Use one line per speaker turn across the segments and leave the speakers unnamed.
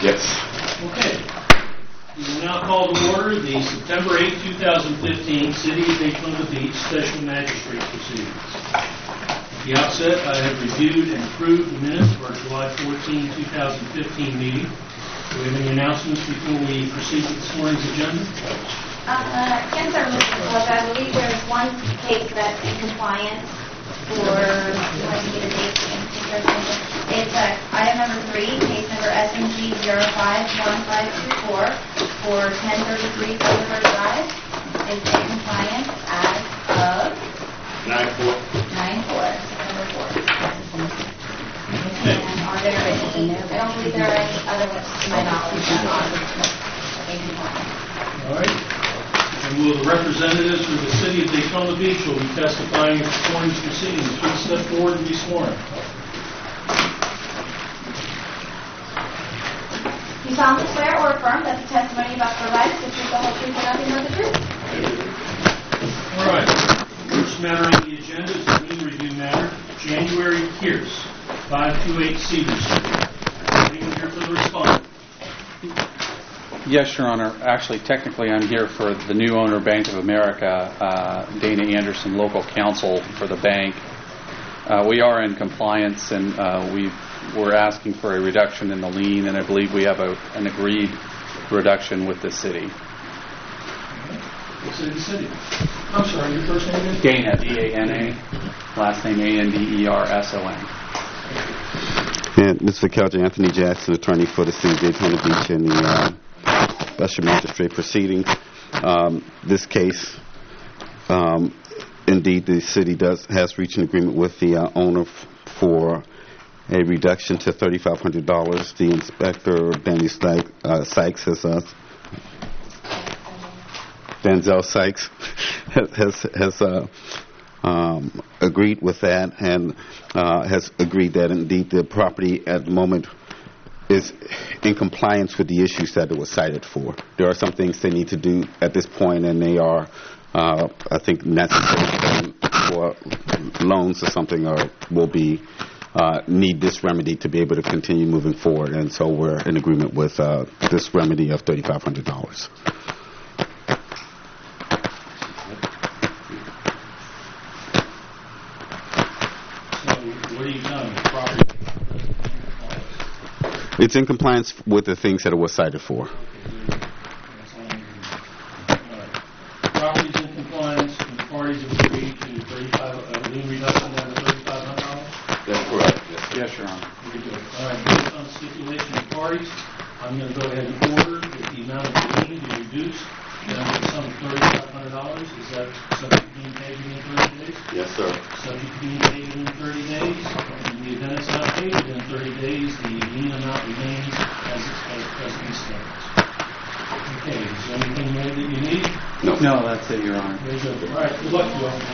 Yes.
Okay. We will now call to order the September 8, 2015 City of Daytona Beach Special Magistrate Proceedings. At the outset, I have reviewed and approved the minutes of our July 14, 2015 meeting. Do we have any announcements before we proceed with this morning's agenda?
Yes, sir, Mr. Judge. I believe there's one case that's in compliance for, it's item number 3, case number SMG 051524 for 1033 Silver Drive. It's in compliance as of
9/4.
September 4th. And are there any, I don't believe there are any other ones to my knowledge that are in compliance.
All right. And will the representatives for the City of Daytona Beach will be testifying at this morning's proceedings. Please step forward and be sworn.
You solemnly swear or affirm that the testimony you about to provide is the truth, the whole truth, and nothing but the truth?
All right. First matter on the agenda is the meeting review matter. January Pierce, 528 Cedar Street. Anyone here for the respondent?
Yes, Your Honor. Actually, technically, I'm here for the new owner, Bank of America, Dana Anderson, local counsel for the bank. We are in compliance, and we're asking for a reduction in the lien, and I believe we have an agreed reduction with the city.
What's in the city? I'm sorry, your first name is?
Dana, D-A-N-A, last name A-N-D-E-R-S-O-N.
And Mr. Kelger, Anthony Jackson, attorney for the City of Daytona Beach in the Special Magistrate proceeding. This case, indeed, the city has reached an agreement with the owner for a reduction to $3,500. The inspector, Danny Sykes, Denzel Sykes, has agreed with that and has agreed that indeed the property at the moment is in compliance with the issues that it was cited for. There are some things they need to do at this point, and they are, I think, necessary for loans or something, or will be need this remedy to be able to continue moving forward. And so we're in agreement with this remedy of $3,500. It's in compliance with the things that it was cited for.
Property's in compliance, and the parties have agreed to lien reduction down to $3,500?
That's correct.
Yes, Your Honor.
Very good. All right, based on stipulation of parties, I'm going to go ahead and order that the amount of the lien be reduced down to the sum of $3,500. Is that subject to being paid within 30 days?
Yes, sir.
Subject to being paid within 30 days. In the event it's not paid within 30 days, the lien amount remains as presently stands. Okay, is there anything more that you need?
No, that's it, Your Honor.
Very good. All right, good luck to you all.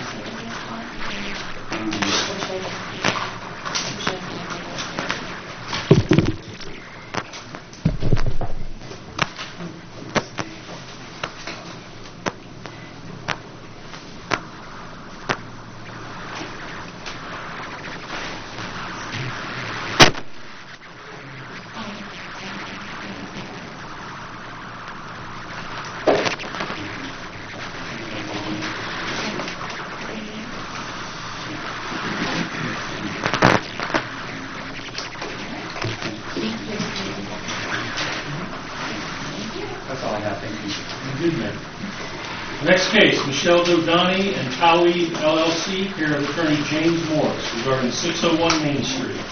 That's all I have. Thank you.
Good man. Next case, Michelle Dodani and Cowie LLC, care of attorney James Morris, regarding 601 Main Street.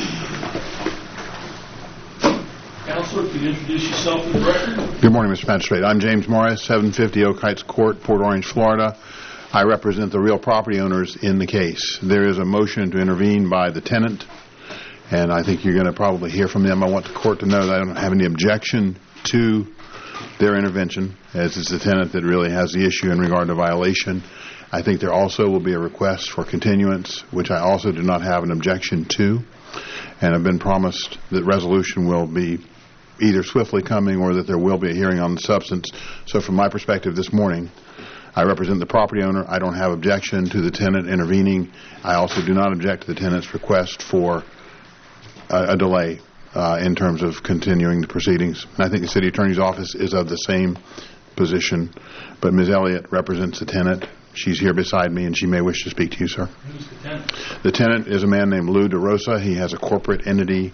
Counselor, could you introduce yourself for the record?
Good morning, Mr. Magistrate. I'm James Morris, 750 Oak Heights Court, Port Orange, Florida. I represent the real property owners in the case. There is a motion to intervene by the tenant, and I think you're going to probably hear from them. I want the court to know that I don't have any objection to their intervention, as it's the tenant that really has the issue in regard to violation. I think there also will be a request for continuance, which I also do not have an objection to, and I've been promised that resolution will be either swiftly coming or that there will be a hearing on the substance. So from my perspective this morning, I represent the property owner. I don't have objection to the tenant intervening. I also do not object to the tenant's request for a delay. in terms of continuing the proceedings. And I think the city attorney's office is of the same position, but Ms. Elliott represents the tenant. She's here beside me, and she may wish to speak to you, sir.
Who's the tenant?
The tenant is a man named Lou DeRosa. He has a corporate entity,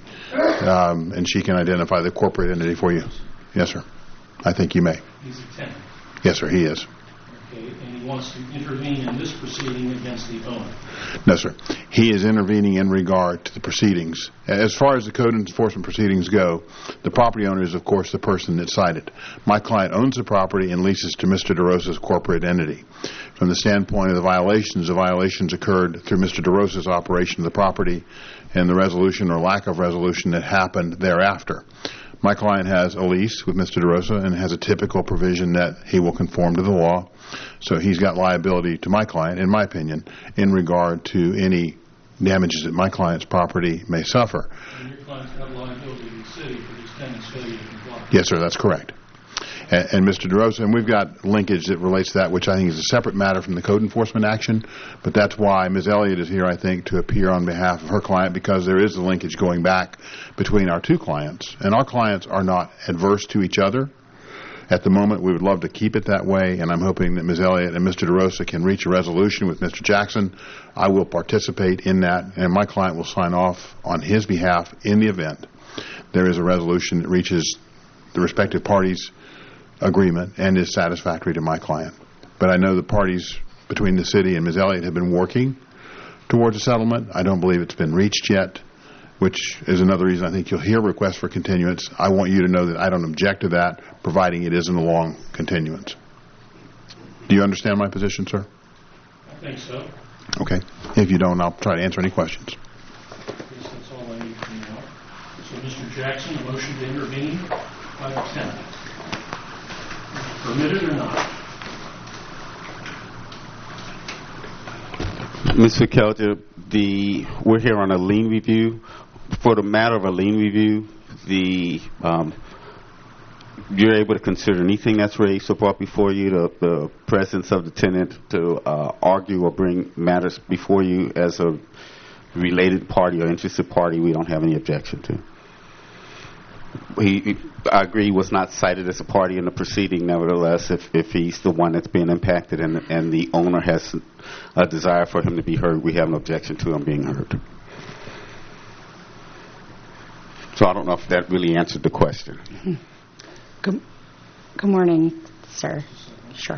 and she can identify the corporate entity for you. Yes, sir. I think you may.
He's a tenant.
Yes, sir, he is.
Okay, and he wants to intervene in this proceeding against the owner.
No, sir. He is intervening in regard to the proceedings. As far as the code enforcement proceedings go, the property owner is, of course, the person that cited. My client owns the property and leases to Mr. DeRosa's corporate entity. From the standpoint of the violations occurred through Mr. DeRosa's operation of the property and the resolution or lack of resolution that happened thereafter. My client has a lease with Mr. DeRosa and has a typical provision that he will conform to the law. So he's got liability to my client, in my opinion, in regard to any damages that my client's property may suffer.
And your client's got liability to the city for his tenant's failure to comply.
Yes, sir, that's correct. And Mr. DeRosa, and we've got linkage that relates to that, which I think is a separate matter from the code enforcement action, but that's why Ms. Elliott is here, I think, to appear on behalf of her client, because there is a linkage going back between our two clients. And our clients are not adverse to each other. At the moment, we would love to keep it that way, and I'm hoping that Ms. Elliott and Mr. DeRosa can reach a resolution with Mr. Jackson. I will participate in that, and my client will sign off on his behalf in the event there is a resolution that reaches the respective parties' agreement and is satisfactory to my client. But I know the parties between the city and Ms. Elliott have been working towards a settlement. I don't believe it's been reached yet, which is another reason I think you'll hear requests for continuance. I want you to know that I don't object to that, providing it isn't a long continuance. Do you understand my position, sir?
I think so.
Okay. If you don't, I'll try to answer any questions.
I guess that's all I need to know. So, Mr. Jackson, a motion to intervene by the tenant. Permitted or not?
Mr. Kelter, we're here on a lien review. For the matter of a lien review, you're able to consider anything that's raised or brought before you, the presence of the tenant to argue or bring matters before you as a related party or interested party. We don't have any objection to. I agree, he was not cited as a party in the proceeding. Nevertheless, if he's the one that's being impacted and the owner has a desire for him to be heard, we have an objection to him being heard. So I don't know if that really answered the question.
Good morning, sir. Sure.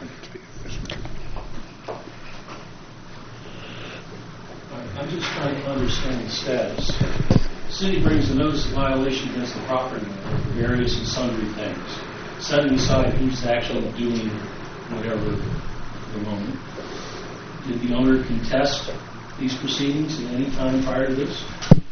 I'm just trying to understand the status. The city brings a notice of violation against the property owner for various and sundry things, setting aside who's actually doing whatever for the moment. Did the owner contest these proceedings at any time prior to this?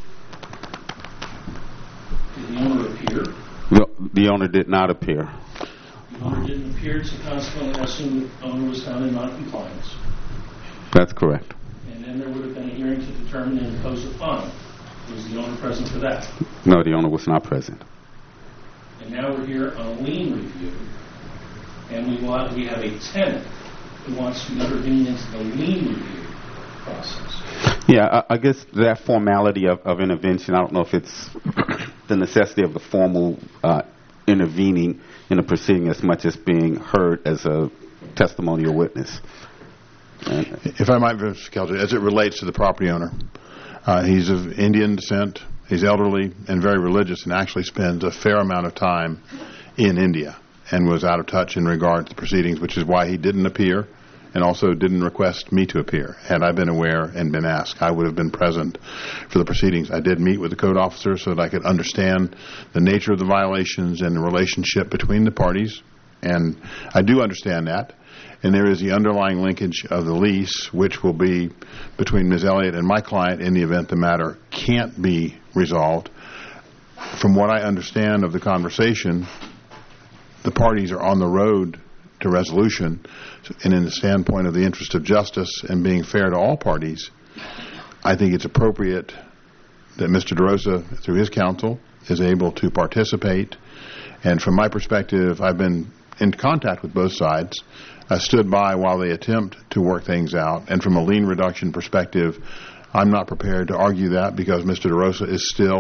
Did the owner appear?
The owner did not appear.
The owner didn't appear, so consequently I assume the owner was found in noncompliance.
That's correct.
And then there would have been a hearing to determine and impose a fine. Was the owner present for that?
No, the owner was not present.
And now we're here on a lien review, and we have a tenant who wants to intervene into the lien review process.
Yeah, I guess that formality of intervention, I don't know if it's the necessity of the formal intervening in a proceeding as much as being heard as a testimonial witness.
If I might, Mr. Kelter, as it relates to the property owner, he's of Indian descent, he's elderly and very religious, and actually spends a fair amount of time in India and was out of touch in regard to the proceedings, which is why he didn't appear and also didn't request me to appear. Had I been aware and been asked, I would have been present for the proceedings. I did meet with the code officer so that I could understand the nature of the violations and the relationship between the parties, and I do understand that. And there is the underlying linkage of the lease, which will be between Ms. Elliott and my client in the event the matter can't be resolved. From what I understand of the conversation, the parties are on the road to resolution, and in the standpoint of the interest of justice and being fair to all parties, I think it's appropriate that Mr. DeRosa, through his counsel, is able to participate. And from my perspective, I've been in contact with both sides. I stood by while they attempt to work things out. And from a lien reduction perspective, I'm not prepared to argue that because Mr. DeRosa is still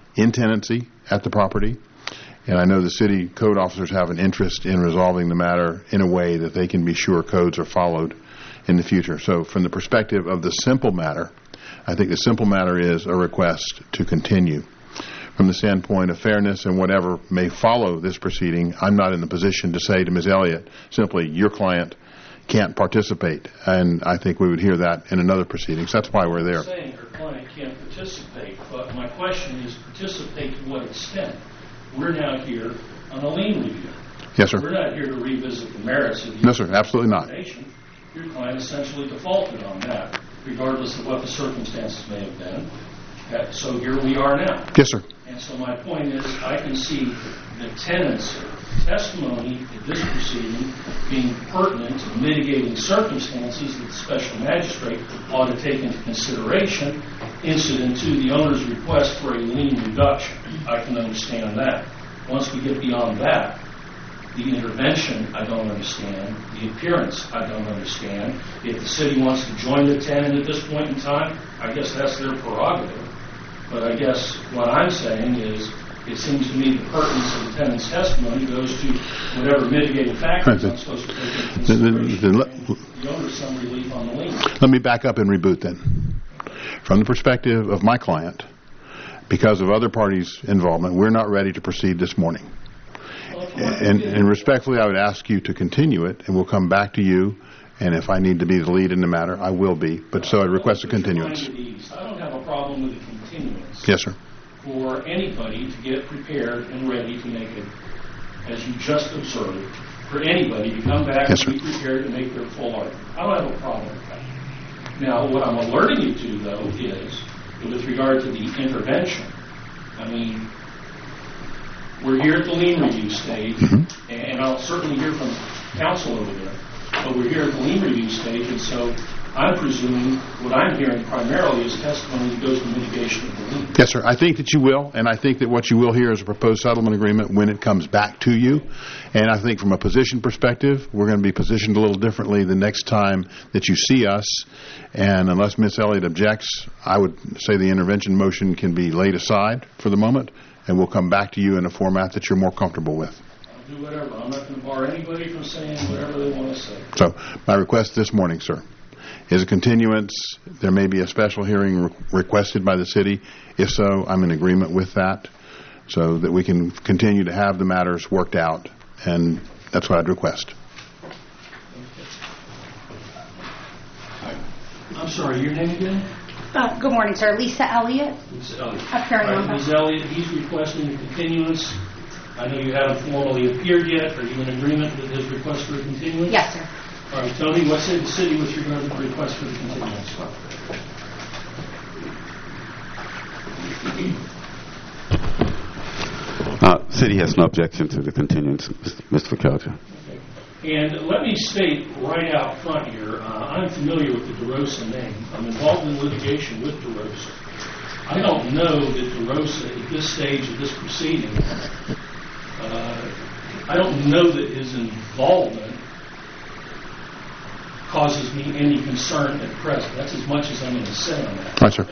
in tenancy at the property, and I know the city code officers have an interest in resolving the matter in a way that they can be sure codes are followed in the future. So from the perspective of the simple matter, I think the simple matter is a request to continue. From the standpoint of fairness and whatever may follow this proceeding, I'm not in the position to say to Ms. Elliott, simply, your client can't participate. And I think we would hear that in another proceeding. So that's why we're there.
I'm not saying her client can't participate, but my question is participate to what extent? We're now here on a lien review.
Yes, sir.
We're not here to revisit the merits of the
No, sir, absolutely not.
Your client essentially defaulted on that, regardless of what the circumstances may have been. So here we are now.
Yes, sir.
And so my point is, I can see the tenant's testimony in this proceeding being pertinent to mitigating circumstances that the special magistrate ought to take into consideration incident to the owner's request for a lien reduction. I can understand that. Once we get beyond that, the intervention, I don't understand. The appearance, I don't understand. If the city wants to join the tenant at this point in time, I guess that's their prerogative. But I guess what I'm saying is it seems to me the pertinence of the tenant's testimony goes to whatever mitigating factors I'm supposed to take into consideration. The owner's some relief on the lien.
Let me back up and reboot then. From the perspective of my client, because of other parties' involvement, we're not ready to proceed this morning. And respectfully, I would ask you to continue it, and we'll come back to you. And if I need to be the lead in the matter, I will be. But so I request a continuance.
I don't have a problem with a continuance.
Yes, sir.
For anybody to get prepared and ready to make it, as you just observed, for anybody to come back
yes,
and be prepared to make their full argument. I don't have a problem with that. Now, what I'm alerting you to, though, is with regard to the intervention. I mean, we're here at the lien review stage, and I'll certainly hear from counsel over there, but we're here at the lien review stage, and so I'm presuming what I'm hearing primarily is testimony that goes to mitigation of the lien.
Yes, sir. I think that you will, and I think that what you will hear is a proposed settlement agreement when it comes back to you. And I think from a position perspective, we're going to be positioned a little differently the next time that you see us. And unless Ms. Elliott objects, I would say the intervention motion can be laid aside for the moment, and we'll come back to you in a format that you're more comfortable with.
I'll do whatever. I'm not going to bar anybody from saying whatever they want to say.
So my request this morning, sir, is a continuance. There may be a special hearing requested by the city. If so, I'm in agreement with that so that we can continue to have the matters worked out, and that's what I'd request.
I'm sorry, your name again?
Good morning, sir. Lisa Elliott.
Ms. Elliott.
Appearing
All
on
right, Ms. Elliott, he's requesting a continuance. I know you haven't formally appeared yet. Are you in agreement with his request for a continuance?
Yes, sir.
All right, Tony, what said the city with regard to the request for the continuance?
City has no objection to the continuance, Mr. Kelcher.
Okay. And let me state right out front here, I'm familiar with the DeRosa name. I'm involved in litigation with DeRosa. I don't know that DeRosa, at this stage of this proceeding, I don't know that his involvement causes me any concern at present. That's as much as I'm going to say on that.
Right, sir.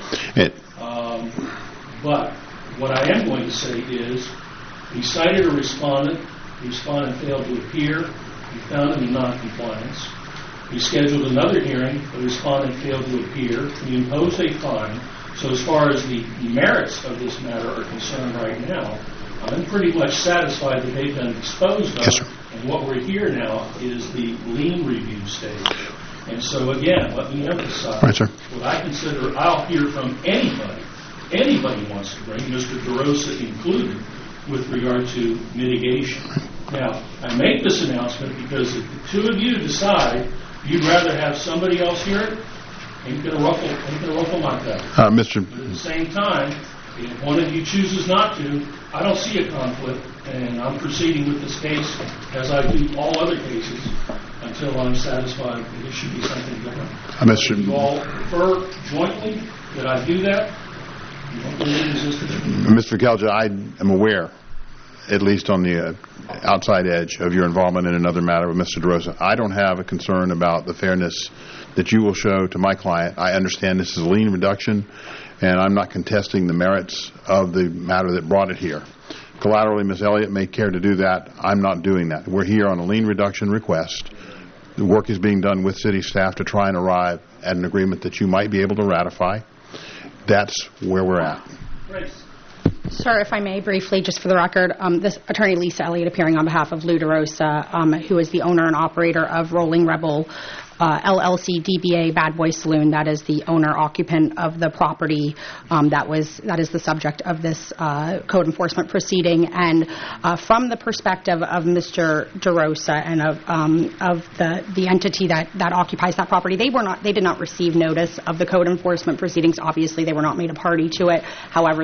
But what I am going to say is we cited a respondent. The respondent failed to appear. We found him in noncompliance. We scheduled another hearing. The respondent failed to appear. We imposed a fine. So as far as the merits of this matter are concerned right now, I'm pretty much satisfied that they've been disposed of.
Yes, sir.
And what we're here now is the lien review stage. And so again, let me emphasize,
right, sir.
what I consider, I'll hear from anybody wants to bring, Mr. DeRosa included, with regard to mitigation. Now, I make this announcement because if the two of you decide you'd rather have somebody else hear it, ain't gonna ruffle my feathers.
Mr.
But at the same time, if one of you chooses not to, I don't see a conflict, and I'm proceeding with this case as I do all other cases until I'm satisfied that it should be something different.
Mr.
You all prefer jointly that I do that? You don't believe in resistance?
Mr. Kelja, I am aware at least on the outside edge of your involvement in another matter with Mr. DeRosa. I don't have a concern about the fairness that you will show to my client. I understand this is a lien reduction, and I'm not contesting the merits of the matter that brought it here. Collaterally, Ms. Elliott may care to do that. I'm not doing that. We're here on a lien reduction request. The work is being done with city staff to try and arrive at an agreement that you might be able to ratify. That's where we're at.
Grace.
Sir, if I may briefly, just for the record, this attorney Lisa Elliott appearing on behalf of Lou DeRosa, who is the owner and operator of Rolling Rebel LLC DBA Bad Boy Saloon. That is the owner-occupant of the property that is the subject of this code enforcement proceeding. And from the perspective of Mr. DeRosa and of the entity that occupies that property, they did not receive notice of the code enforcement proceedings. Obviously, they were not made a party to it. However,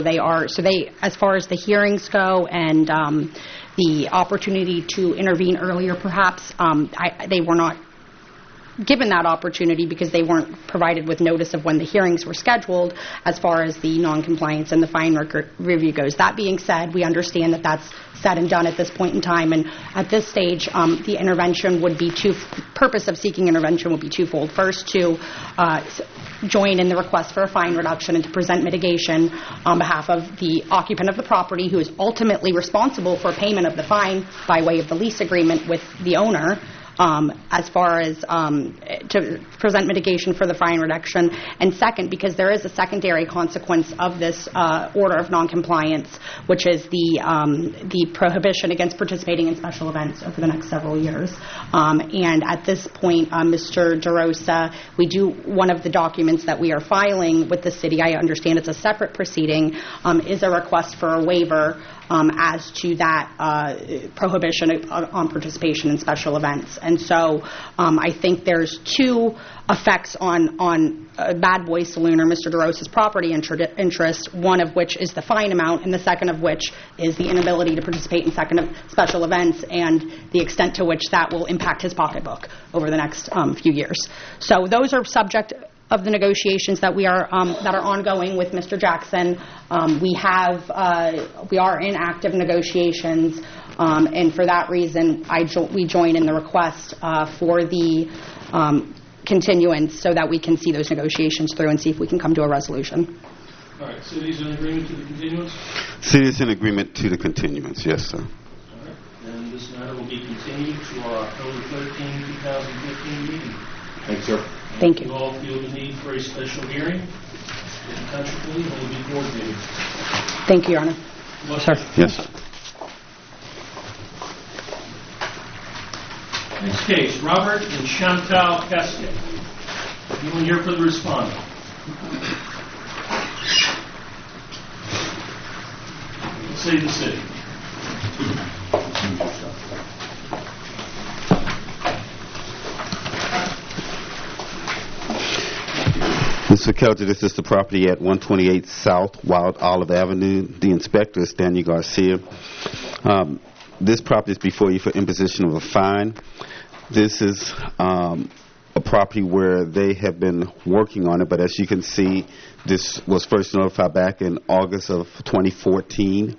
as far as the hearings go and the opportunity to intervene earlier, perhaps they were not given that opportunity because they weren't provided with notice of when the hearings were scheduled as far as the noncompliance and the fine review goes. That being said, we understand that that's said and done at this point in time, and at this stage, the intervention would be purpose of seeking intervention would be twofold. First, to join in the request for a fine reduction and to present mitigation on behalf of the occupant of the property who is ultimately responsible for payment of the fine by way of the lease agreement with the owner, as far as to present mitigation for the fine reduction. And second, because there is a secondary consequence of this order of noncompliance, which is the prohibition against participating in special events over the next several years. And at this point, Mr. DeRosa, one of the documents that we are filing with the city, I understand it's a separate proceeding, is a request for a waiver as to that prohibition on participation in special events. And so I think there's two effects on Bad Boy Saloon or Mr. DeRosa's property interest, one of which is the fine amount, and the second of which is the inability to participate in special events and the extent to which that will impact his pocketbook over the next few years. So those are subject of the negotiations that are ongoing with Mr. Jackson. We are in active negotiations, and for that reason, we join in the request for the continuance so that we can see those negotiations through and see if we can come to a resolution.
All right. City's in agreement to the continuance?
City is in agreement to the continuance, yes, sir.
All right. And this matter will be continued to our October 13, 2015 meeting.
Thanks, sir.
Thank you.
You all feel the need for a special hearing? Get in touch with me, and we'll be coordinated.
Thank you, Your Honor.
Sir.
Yes, sir.
Next case, Robert and Chantal Casket. Anyone here for the respondent? Let's save the city.
Mr. Kelter, this is the property at 128 South Wild Olive Avenue. The inspector is Daniel Garcia. This property is before you for imposition of a fine. This is a property where they have been working on it, but as you can see, this was first notified back in August of 2014.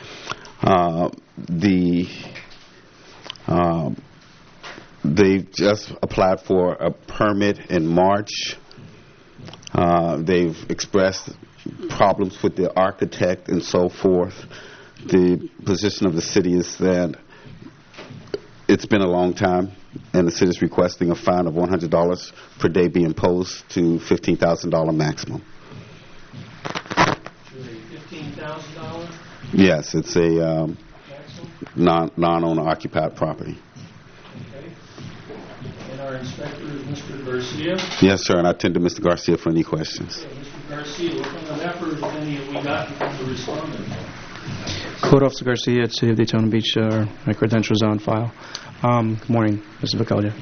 They've just applied for a permit in March. They've expressed problems with the architect and so forth. The position of the city is that it's been a long time, and the city is requesting a fine of $100 per day be imposed to $15,000 maximum.
$15,000?
Yes, it's a non-owner occupied property.
Okay. And our inspector is Mr. Garcia.
Yes, sir, and I attend to Mr. Garcia for any questions.
Okay, Mr. Garcia, what kind of effort, if any, have we gotten from the respondent?
Code Officer Garcia at City of Daytona Beach. My credentials are on file. Good morning, Mr. Vicalia.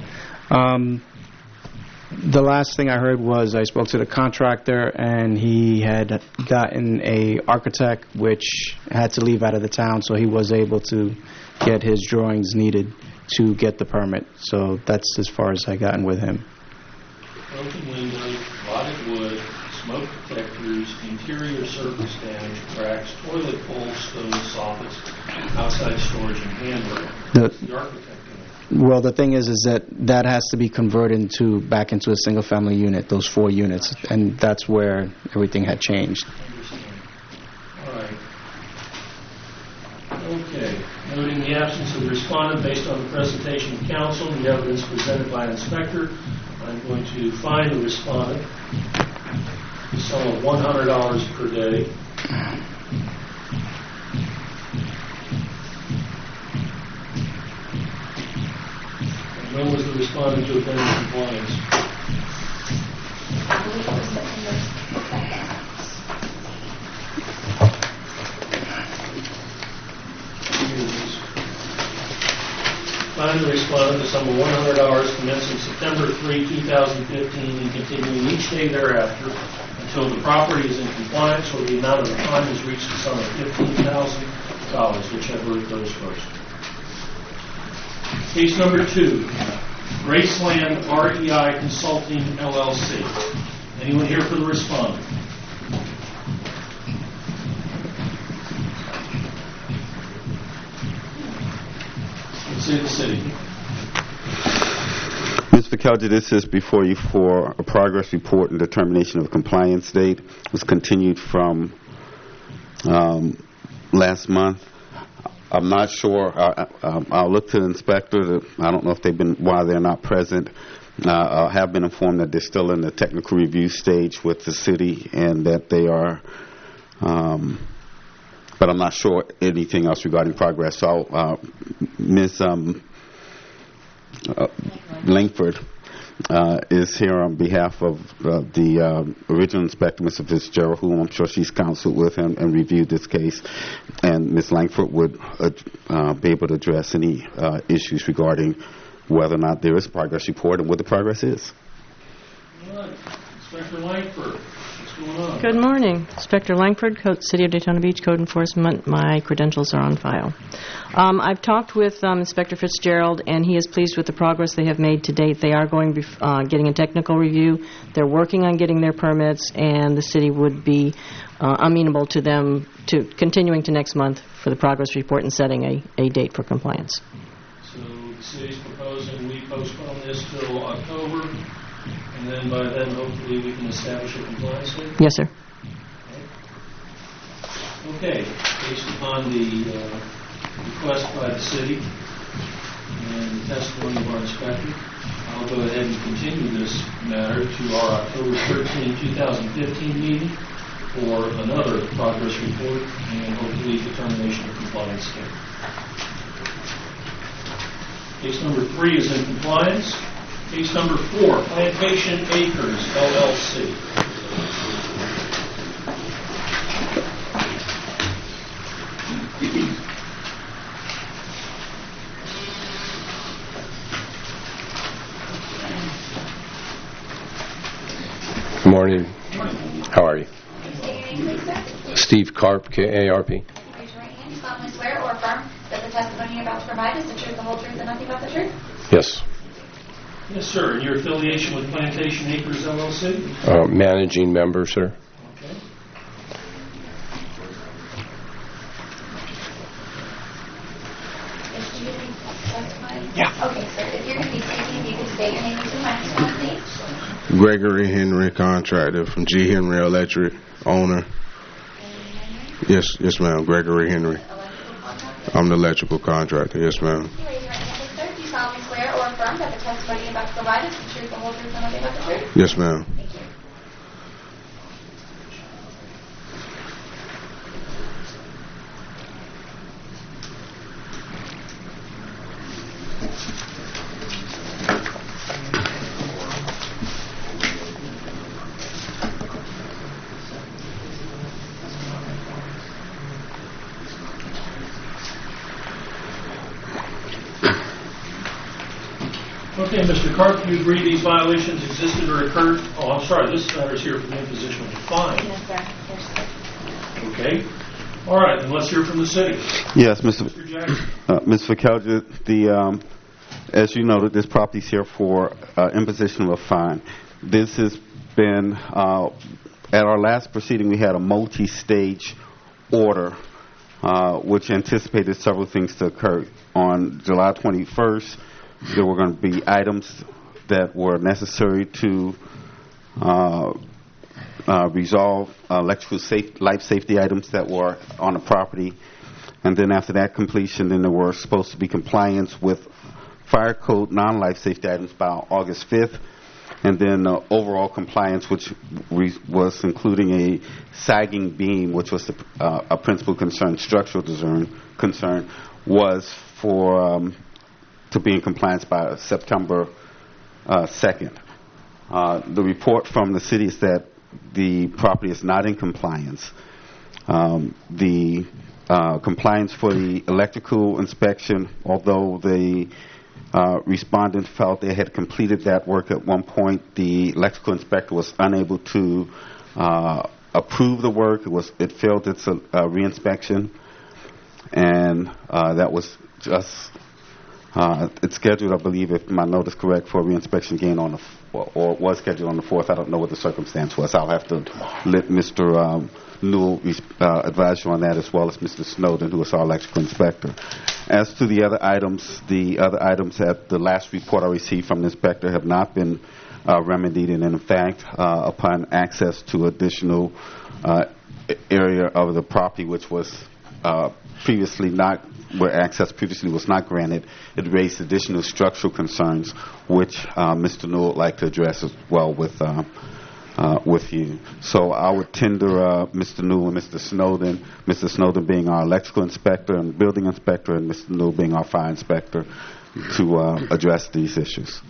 The last thing I heard was I spoke to the contractor, and he had gotten a architect which had to leave out of the town, so he was able to get his drawings needed to get the permit. So that's as far as I gotten with him.
Broken windows, rotted wood, smoke detectors, interior surface damage, cracks, toilet bowl, stove, soffits, outside outside storage and handling.
The-
What's the architect doing?
Well, the thing is that has to be converted back into a single-family unit, those 4 units, and that's where everything had changed.
Understand. All right. Okay. Noting the absence of the respondent based on the presentation of counsel and the evidence presented by inspector, I'm going to fine the respondent the sum of $100 per day. And when was the respondent to have been in compliance?
I believe it was September 2nd.
Fine the respondent the sum of $100 commencing September 3, 2015, and continuing each day thereafter until the property is in compliance or the amount of the fine has reached the sum of $15,000, whichever it goes first. Case number 2, Graceland REI Consulting, LLC. Anyone here for the respondent? Say the city.
Ms. Ficaldi, this is before you for a progress report and determination of compliance date. It was continued from last month. I'm not sure. I'll look to the inspector. I don't know if why they're not present. I have been informed that they're still in the technical review stage with the city and that they are, but I'm not sure anything else regarding progress. So, Ms. Langford is here on behalf of the original inspector, Mr. Fitzgerald, who I'm sure she's counseled with him and reviewed this case. And Ms. Langford would be able to address any issues regarding whether or not there is a progress report and what the progress is.
All right. Inspector Langford, what's going on?
Good morning. Inspector Langford, City of Daytona Beach Code Enforcement. My credentials are on file. I've talked with Inspector Fitzgerald, and he is pleased with the progress they have made to date. They are going getting a technical review. They're working on getting their permits, and the city would be amenable to them to continuing to next month for the progress report and setting a date for compliance.
So the city's proposing we postpone this till October, and then by then hopefully we can establish a compliance date?
Yes, sir.
Okay. Based upon the request by the city and the testimony of our inspector, I'll go ahead and continue this matter to our October 13, 2015 meeting for another progress report and hopefully determination of compliance date. Case number 3 is in compliance. Case number 4, Plantation Acres, LLC.
Good morning. How are you?
State your name, please, sir.
Steve Karp, K-A-R-P.
Raise your right hand. You solemnly swear or affirm that the testimony you're about to provide is the truth, the whole truth, and nothing but the truth?
Yes.
Yes, sir. And your affiliation with Plantation Acres, LLC?
Managing member, sir.
Okay.
If you can testify? Yeah. Okay, sir. If you're going to be speaking, you can state your name into the microphone, please.
Gregory Henry, contractor from G. Henry Electric, owner. Yes, ma'am. Gregory Henry.
Electrical contractor?
I'm the electrical contractor. Yes, ma'am.
You raise your right hand, please, sir. Do you solemnly swear or affirm that the testimony you're about to provide is the truth, the whole truth, and nothing but the truth?
Yes, ma'am.
Thank you.
Okay, Mr. Karp, do you agree these violations existed or occurred? Oh, I'm sorry, this matter's here for the imposition of a fine.
Yes, sir. Yes, sir.
Okay. All right, then let's hear from the city.
Yes, Mr.
Mr. Jackson.
Ms. Ficaldi, as you noted, this property's here for imposition of a fine. This has been, at our last proceeding, we had a multi-stage order which anticipated several things to occur. On July 21st, there were going to be items that were necessary to resolve electrical life safety items that were on the property. And then after that completion, then there were supposed to be compliance with fire code non-life safety items by August 5th. And then overall compliance, which was including a sagging beam, which was a principal concern, structural concern, was for to be in compliance by September 2nd. The report from the city is that the property is not in compliance. The compliance for the electrical inspection, although the respondent felt they had completed that work at one point, the electrical inspector was unable to approve the work. It failed its reinspection, and that was just it's scheduled, I believe, if my note is correct, for reinspection again on or was scheduled on the 4th. I don't know what the circumstance was. I'll have to let Mr. Newell advise you on that, as well as Mr. Snowden, who is our electrical inspector. As to the other items at the last report I received from the inspector have not been remedied, and in fact, upon access to additional area of the property which was previously not, where access previously was not granted, it raised additional structural concerns, which Mr. Newell would like to address as well with you. So I would tender Mr. Newell and Mr. Snowden being our electrical inspector and building inspector, and Mr. Newell being our fire inspector, to address these issues.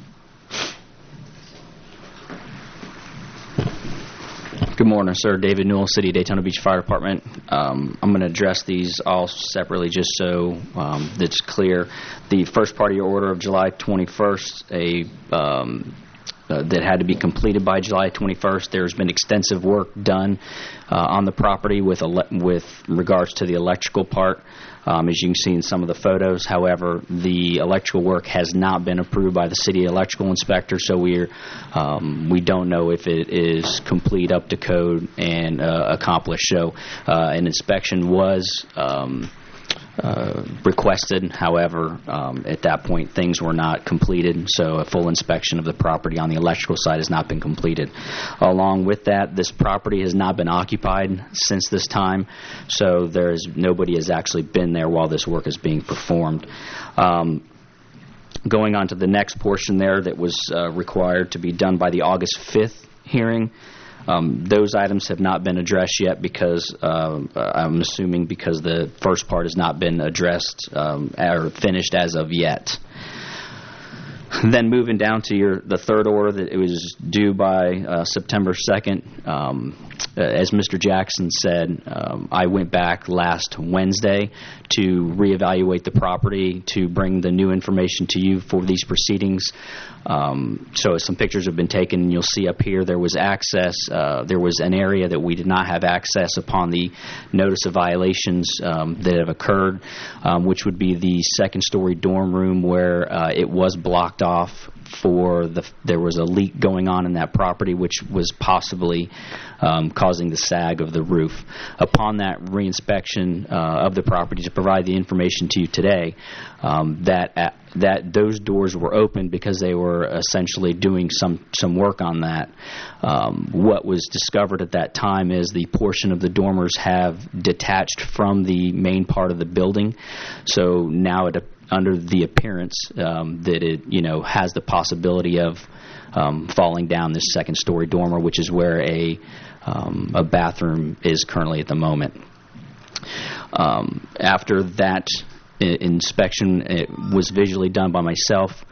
Good morning, sir. David Newell, City of Daytona Beach Fire Department. I'm going to address these all separately just so that's clear. The first part of your order of July 21st, that had to be completed by July 21st. There's been extensive work done on the property with regards to the electrical part, as you can see in some of the photos. However, the electrical work has not been approved by the city electrical inspector, so we don't know if it is complete, up to code, and accomplished. So an inspection was requested. However, at that point, things were not completed, so a full inspection of the property on the electrical side has not been completed. Along with that, this property has not been occupied since this time, so nobody has actually been there while this work is being performed. Going on to the next portion there that was required to be done by the August 5th hearing, those items have not been addressed yet because I'm assuming because the first part has not been addressed or finished as of yet. Then moving down to the third order, that it was due by September 2nd. As Mr. Jackson said, I went back last Wednesday to reevaluate the property, to bring the new information to you for these proceedings. So some pictures have been taken, and you'll see up here there was access. There was an area that we did not have access upon the notice of violations that have occurred, which would be the second-story dorm room where it was blocked off there was a leak going on in that property, which was possibly causing the sag of the roof. Upon that reinspection of the property, to provide the information to you today, that those doors were opened because they were essentially doing some work on that. What was discovered at that time is the portion of the dormers have detached from the main part of the building, so now under the appearance that it has the possibility of falling down this second-story dormer, which is where a bathroom is currently at the moment. After that inspection, it was visually done by myself,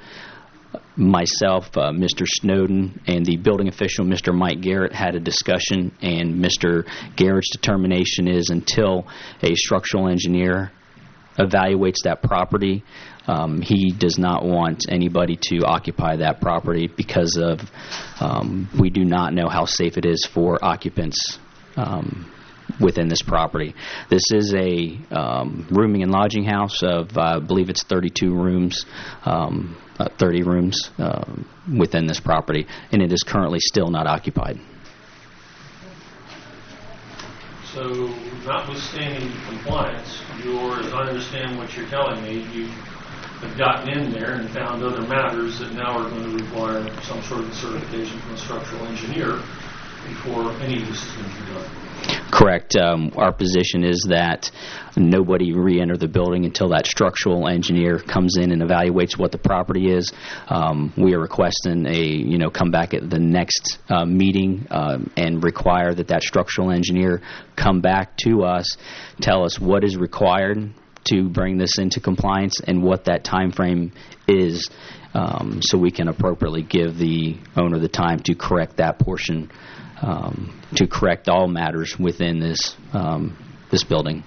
Mr. Snowden, and the building official, Mr. Mike Garrett, had a discussion, and Mr. Garrett's determination is until a structural engineer evaluates that property, he does not want anybody to occupy that property because of we do not know how safe it is for occupants within this property. This is a rooming and lodging house of, I believe it's 32 rooms, 30 rooms within this property, and it is currently still not occupied.
So notwithstanding compliance, as I understand what you're telling me, you have gotten in there and found other matters that now are going to require some sort of certification from a structural engineer before any of this is going to be done.
Correct. Our position is that nobody re-enter the building until that structural engineer comes in and evaluates what the property is. We are requesting come back at the next meeting and require that structural engineer come back to us, tell us what is required to bring this into compliance and what that time frame is, so we can appropriately give the owner the time to correct that portion, to correct all matters within this building.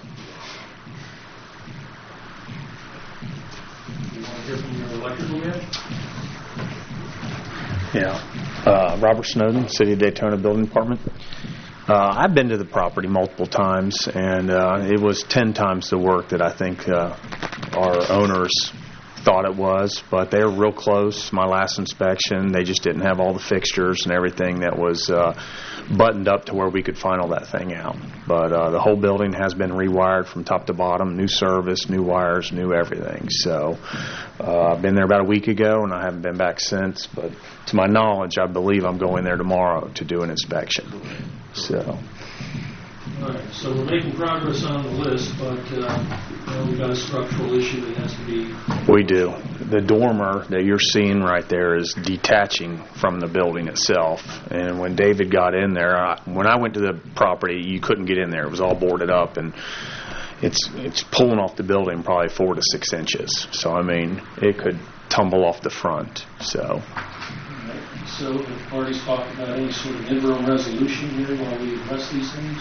You want to hear from your electrical guy?
Yeah. Robert Snowden, City of Daytona Building Department. I've been to the property multiple times, and it was 10 times the work that I think our owners thought it was, but they were real close. My last inspection, they just didn't have all the fixtures and everything that was buttoned up to where we could final that thing out. But the whole building has been rewired from top to bottom, new service, new wires, new everything. So I've been there about a week ago, and I haven't been back since. But to my knowledge, I believe I'm going there tomorrow to do an inspection. So.
All right, so we're making progress on the list, but we've got a structural issue that has to be...
We do. The dormer that you're seeing right there is detaching from the building itself. And when David got in there, when I went to the property, you couldn't get in there. It was all boarded up, and it's pulling off the building probably 4 to 6 inches. So, I mean, it could tumble off the front. So...
So have the parties talked about any sort of interim resolution here while we address these things?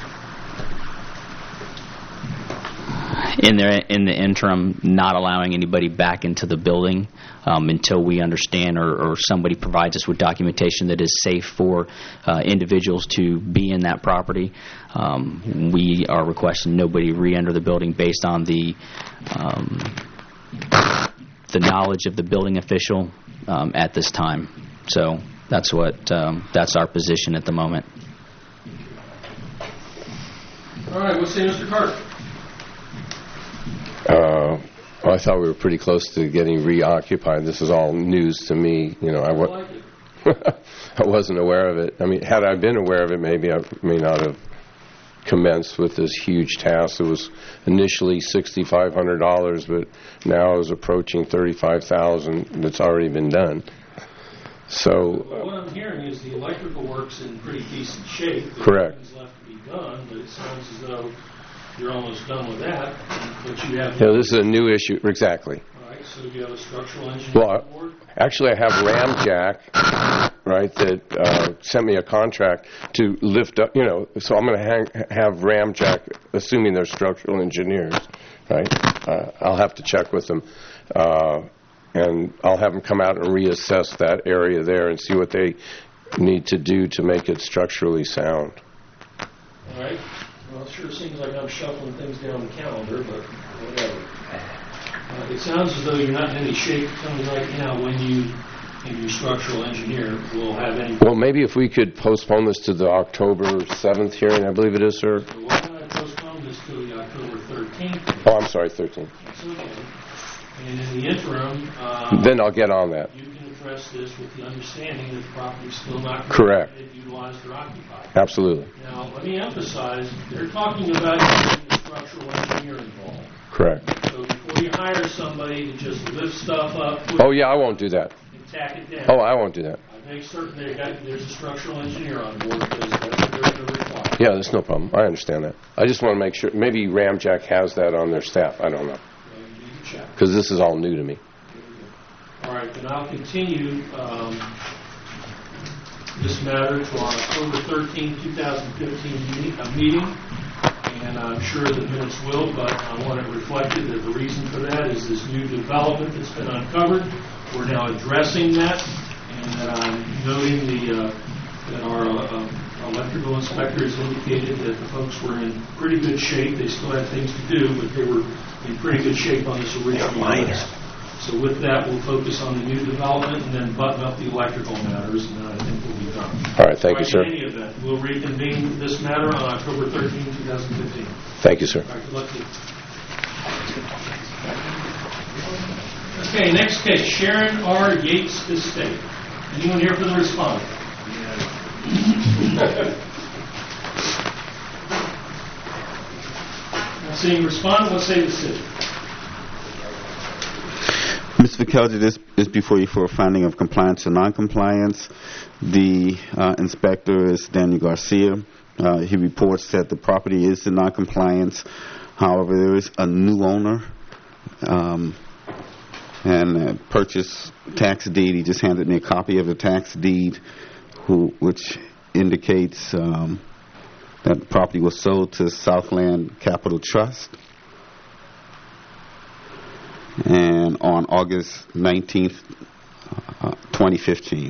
In the interim, not allowing anybody back into the building until we understand or somebody provides us with documentation that is safe for individuals to be in that property. We are requesting nobody re-enter the building based on the knowledge of the building official at this time. So that's our position at the moment.
All right, we'll see Mr. Carter.
I thought we were pretty close to getting reoccupied. This is all news to me. I wasn't aware of it. I mean, had I been aware of it, maybe I may not have commenced with this huge task. It was initially $6,500, but now is approaching $35,000 that's already been done. So
what I'm hearing is the electrical work's in pretty decent shape.
Correct.
There's left to be done, but it sounds as though you're almost done with that. But you have.
Yeah, this is a new issue. Exactly.
All right. So do you have a structural engineer on board?
Actually, I have Ramjack, right, that sent me a contract to lift up. So I'm going to have Ramjack, assuming they're structural engineers, right? I'll have to check with them. And I'll have them come out and reassess that area there and see what they need to do to make it structurally sound.
All right. Well, it sure seems like I'm shuffling things down the calendar, but whatever. It sounds as though you're not in any shape telling me right now when your structural engineer will have any...
Well, maybe if we could postpone this to the October 7th hearing, I believe it is, sir.
So why don't I postpone this to the October 13th?
Oh, I'm sorry, 13th.
That's okay. And in the interim...
then I'll get on that.
You can address this with the understanding that the property is still not
correct,
utilized or occupied.
Absolutely.
Now, let me emphasize, they're talking about getting a structural engineer involved.
Correct.
So before you hire somebody to just lift stuff up...
Oh, yeah, I won't do that.
And tack it down.
Oh, I won't do that.
I make certain there's a structural engineer on board because that's what they're going to require.
Yeah, there's no problem. I understand that. I just want to make sure. Maybe Ramjack has that on their staff. I don't know. Because this is all new to me.
All right, then I'll continue this matter to our October 13, 2015 meeting, and I'm sure the minutes will, but I want it reflected that the reason for that is this new development that's been uncovered. We're now addressing that, and that I'm noting that our electrical inspector has indicated that the folks were in pretty good shape. They still had things to do, but they were in pretty good shape on this original list. So with that, we'll focus on the new development and then button up the electrical matters, and then I think we'll be done.
All right, thank you, sir.
In any event, we'll reconvene this matter on October 13, 2015.
Thank you, sir.
All right, good luck to you. Okay, next case, Sharon R. Yates Estate. Anyone here for the respondent? Not seeing respondent, let's say the city.
Mr. Vikelji, this is before you for a finding of compliance or noncompliance. The inspector is Daniel Garcia. He reports that the property is in noncompliance. However, there is a new owner and a purchase tax deed. He just handed me a copy of the tax deed, which indicates that the property was sold to Southland Capital Trust. And on August 19th, 2015.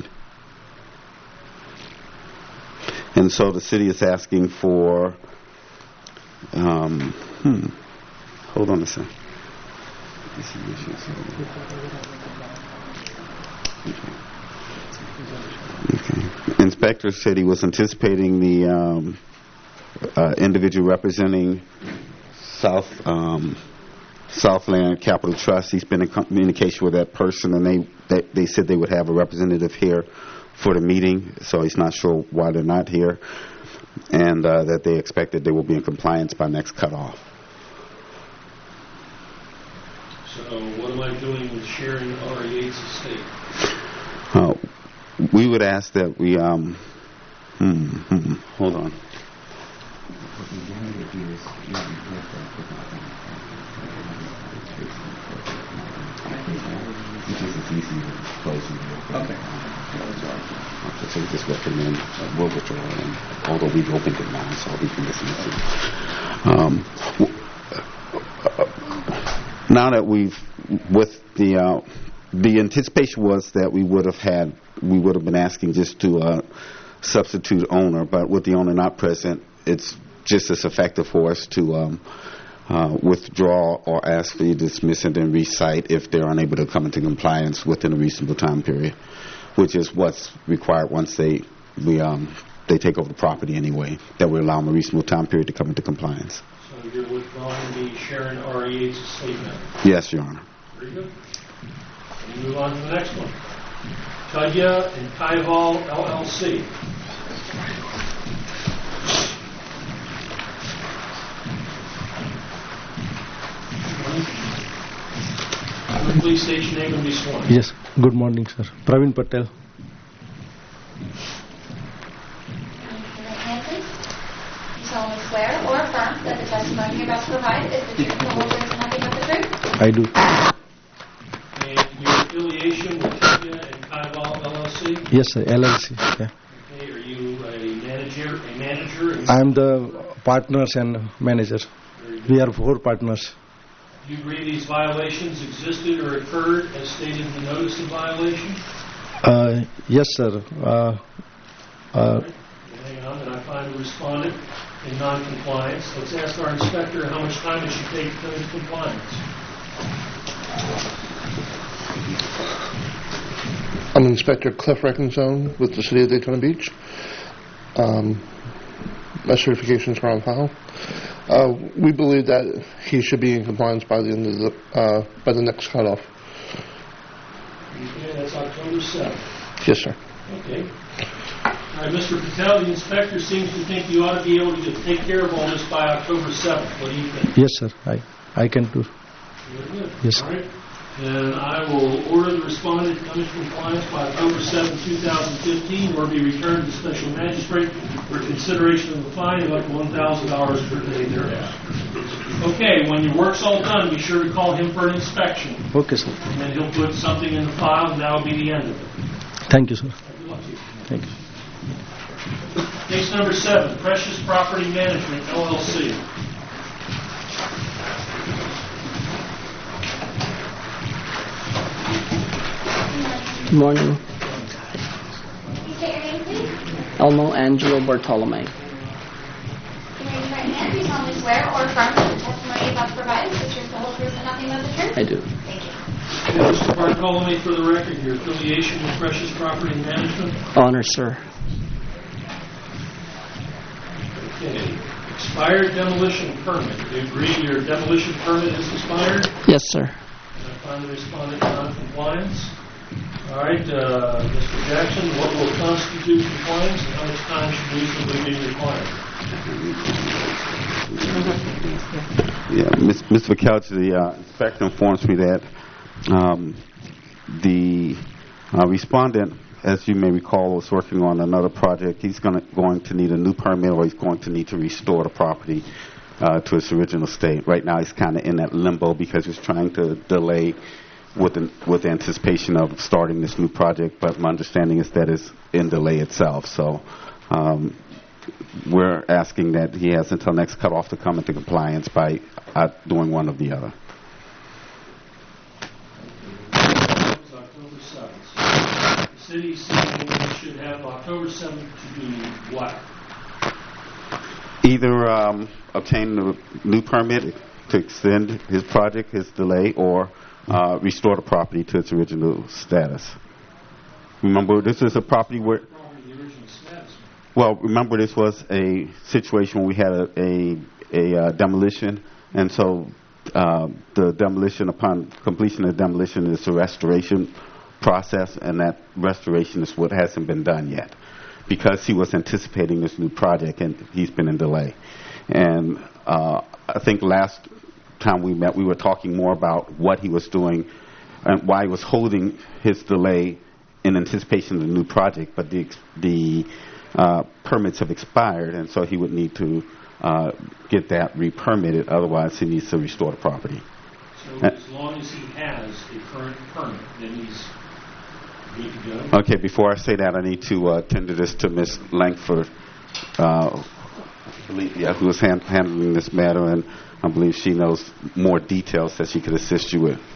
And so the city is asking for, hold on a second. Okay. Inspector said he was anticipating the individual representing Southland Capital Trust. He's been in communication with that person, and they said they would have a representative here for the meeting, so he's not sure why they're not here, and that they expect that they will be in compliance by next cutoff.
So what am I doing with Sharon R. Yates Estate?
We would ask that we, hold on.
Okay.
So we just recommend we'll withdraw, and although we've opened it now, so we can listen to it. Now that we've, with the anticipation was that we would have been asking just to substitute owner, but with the owner not present, it's just as effective for us to withdraw or ask for you to dismiss and then recite if they're unable to come into compliance within a reasonable time period, which is what's required once they take over the property anyway, that we allow them a reasonable time period to come into compliance.
So you're withdrawing the Sharon R. Yates statement?
Yes, Your Honor.
Very good. We move on to the next one. Tudya and Kaival LLC. Please state your name and be sworn.
Yes. Good morning, sir. Praveen Patel.
Your right hand, please. You solemnly swear or affirm that the testimony you're about to provide is the truth, the whole truth, and nothing but the truth?
I do.
And your affiliation with Tudya and Kaival LLC?
Yes, sir. LLC. Yeah.
Okay. Are you a manager?
I am the partners and manager. We are 4 partners.
Do you agree these violations existed or occurred as stated in the notice of violation?
Yes, sir.
Hang on, and I find the respondent in non-compliance. Let's ask our inspector how much time it should take to come into compliance.
I'm Inspector Cliff Reckenzone with the City of Daytona Beach. My certifications are on file. We believe that he should be in compliance by the end of by the next cutoff.
Okay, that's October 7th.
Yes, sir.
Okay. All right, Mr. Patel, the inspector seems to think you ought to be able to take care of all this by October 7th. What do you think?
Yes, sir. I can do.
Very good.
Yes.
All right. Then I will order the respondent to come into compliance by October 7, 2015, or be returned to special magistrate for consideration of the fine of up to $1,000 per day thereafter. Okay, when your work's all done, be sure to call him for an inspection.
Okay, sir.
And then he'll put something in the file, and that'll be the end of it.
Thank you, sir.
Good luck to you.
Thank you.
Case number 7, Precious Property Management, LLC.
Good morning.
Can you state your name, please?
Elmo Angelo Bartolome.
Can you raise your right hand? Do you solemnly swear or affirm that the testimony you're about to provide is the truth, the whole truth, and nothing but the truth?
I do.
Thank you.
Mr. Bartolome, for the record, your affiliation with Precious Property Management?
Honor, sir.
Okay. Expired demolition permit. Do you agree your demolition permit is expired?
Yes, sir.
I find the respondent non-compliance. All right, Mr. Jackson, what will constitute compliance and how much time should reasonably be required?
Yeah, Mr. McCouch, the inspector informs me that the respondent, as you may recall, was working on another project. He's going to need a new permit, or he's going to need to restore the property to its original state. Right now, he's kind of in that limbo because he's trying to delay with anticipation of starting this new project, but my understanding is that it's in delay itself. So we're asking that he has until next cutoff to come into compliance by doing one or the other.
October 7th. The city saying should have October 7th to do what?
Either obtain a new permit to extend his project, his delay, or restore the property to its original status. Remember, this is a property where... Well, remember, this was a situation where we had a demolition, and so the demolition, upon completion of demolition, is a restoration process, and that restoration is what hasn't been done yet, because he was anticipating this new project, and he's been in delay. And I think last time we met, we were talking more about what he was doing and why he was holding his delay in anticipation of the new project, but the permits have expired, and so he would need to get that re-permitted. Otherwise, he needs to restore the property.
So as long as he has a current permit, then he's good to go?
Okay, before I say that, I need to tender this to Ms. Langford, who is handling this matter, and I believe she knows more details that she could assist you with.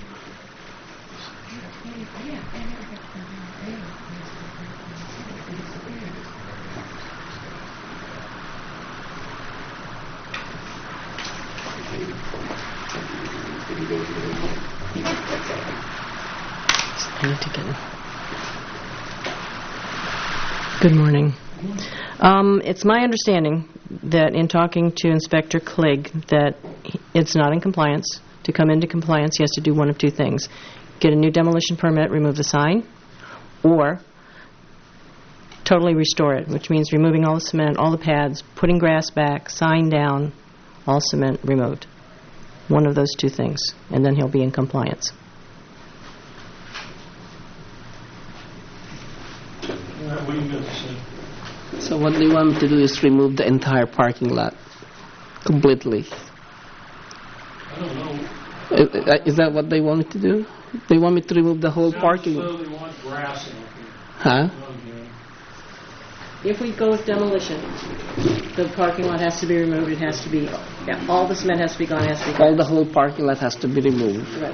Good morning. It's my understanding that in talking to Inspector Clegg that it's not in compliance. To come into compliance, he has to do one of two things: get a new demolition permit, remove the sign, or totally restore it, which means removing all the cement, all the pads, putting grass back, sign down, all cement removed. One of those two things, and then he'll be in compliance.
What do you got to say?
So what they want me to do is remove the entire parking lot completely.
I don't know.
Is that what they want me to do? They want me to remove the whole parking lot?
So they want grass in it.
Huh?
If we go with demolition, the parking lot has to be removed. It has to be, all the cement has to be gone. It has to be
All the whole parking lot has to be removed.
Right.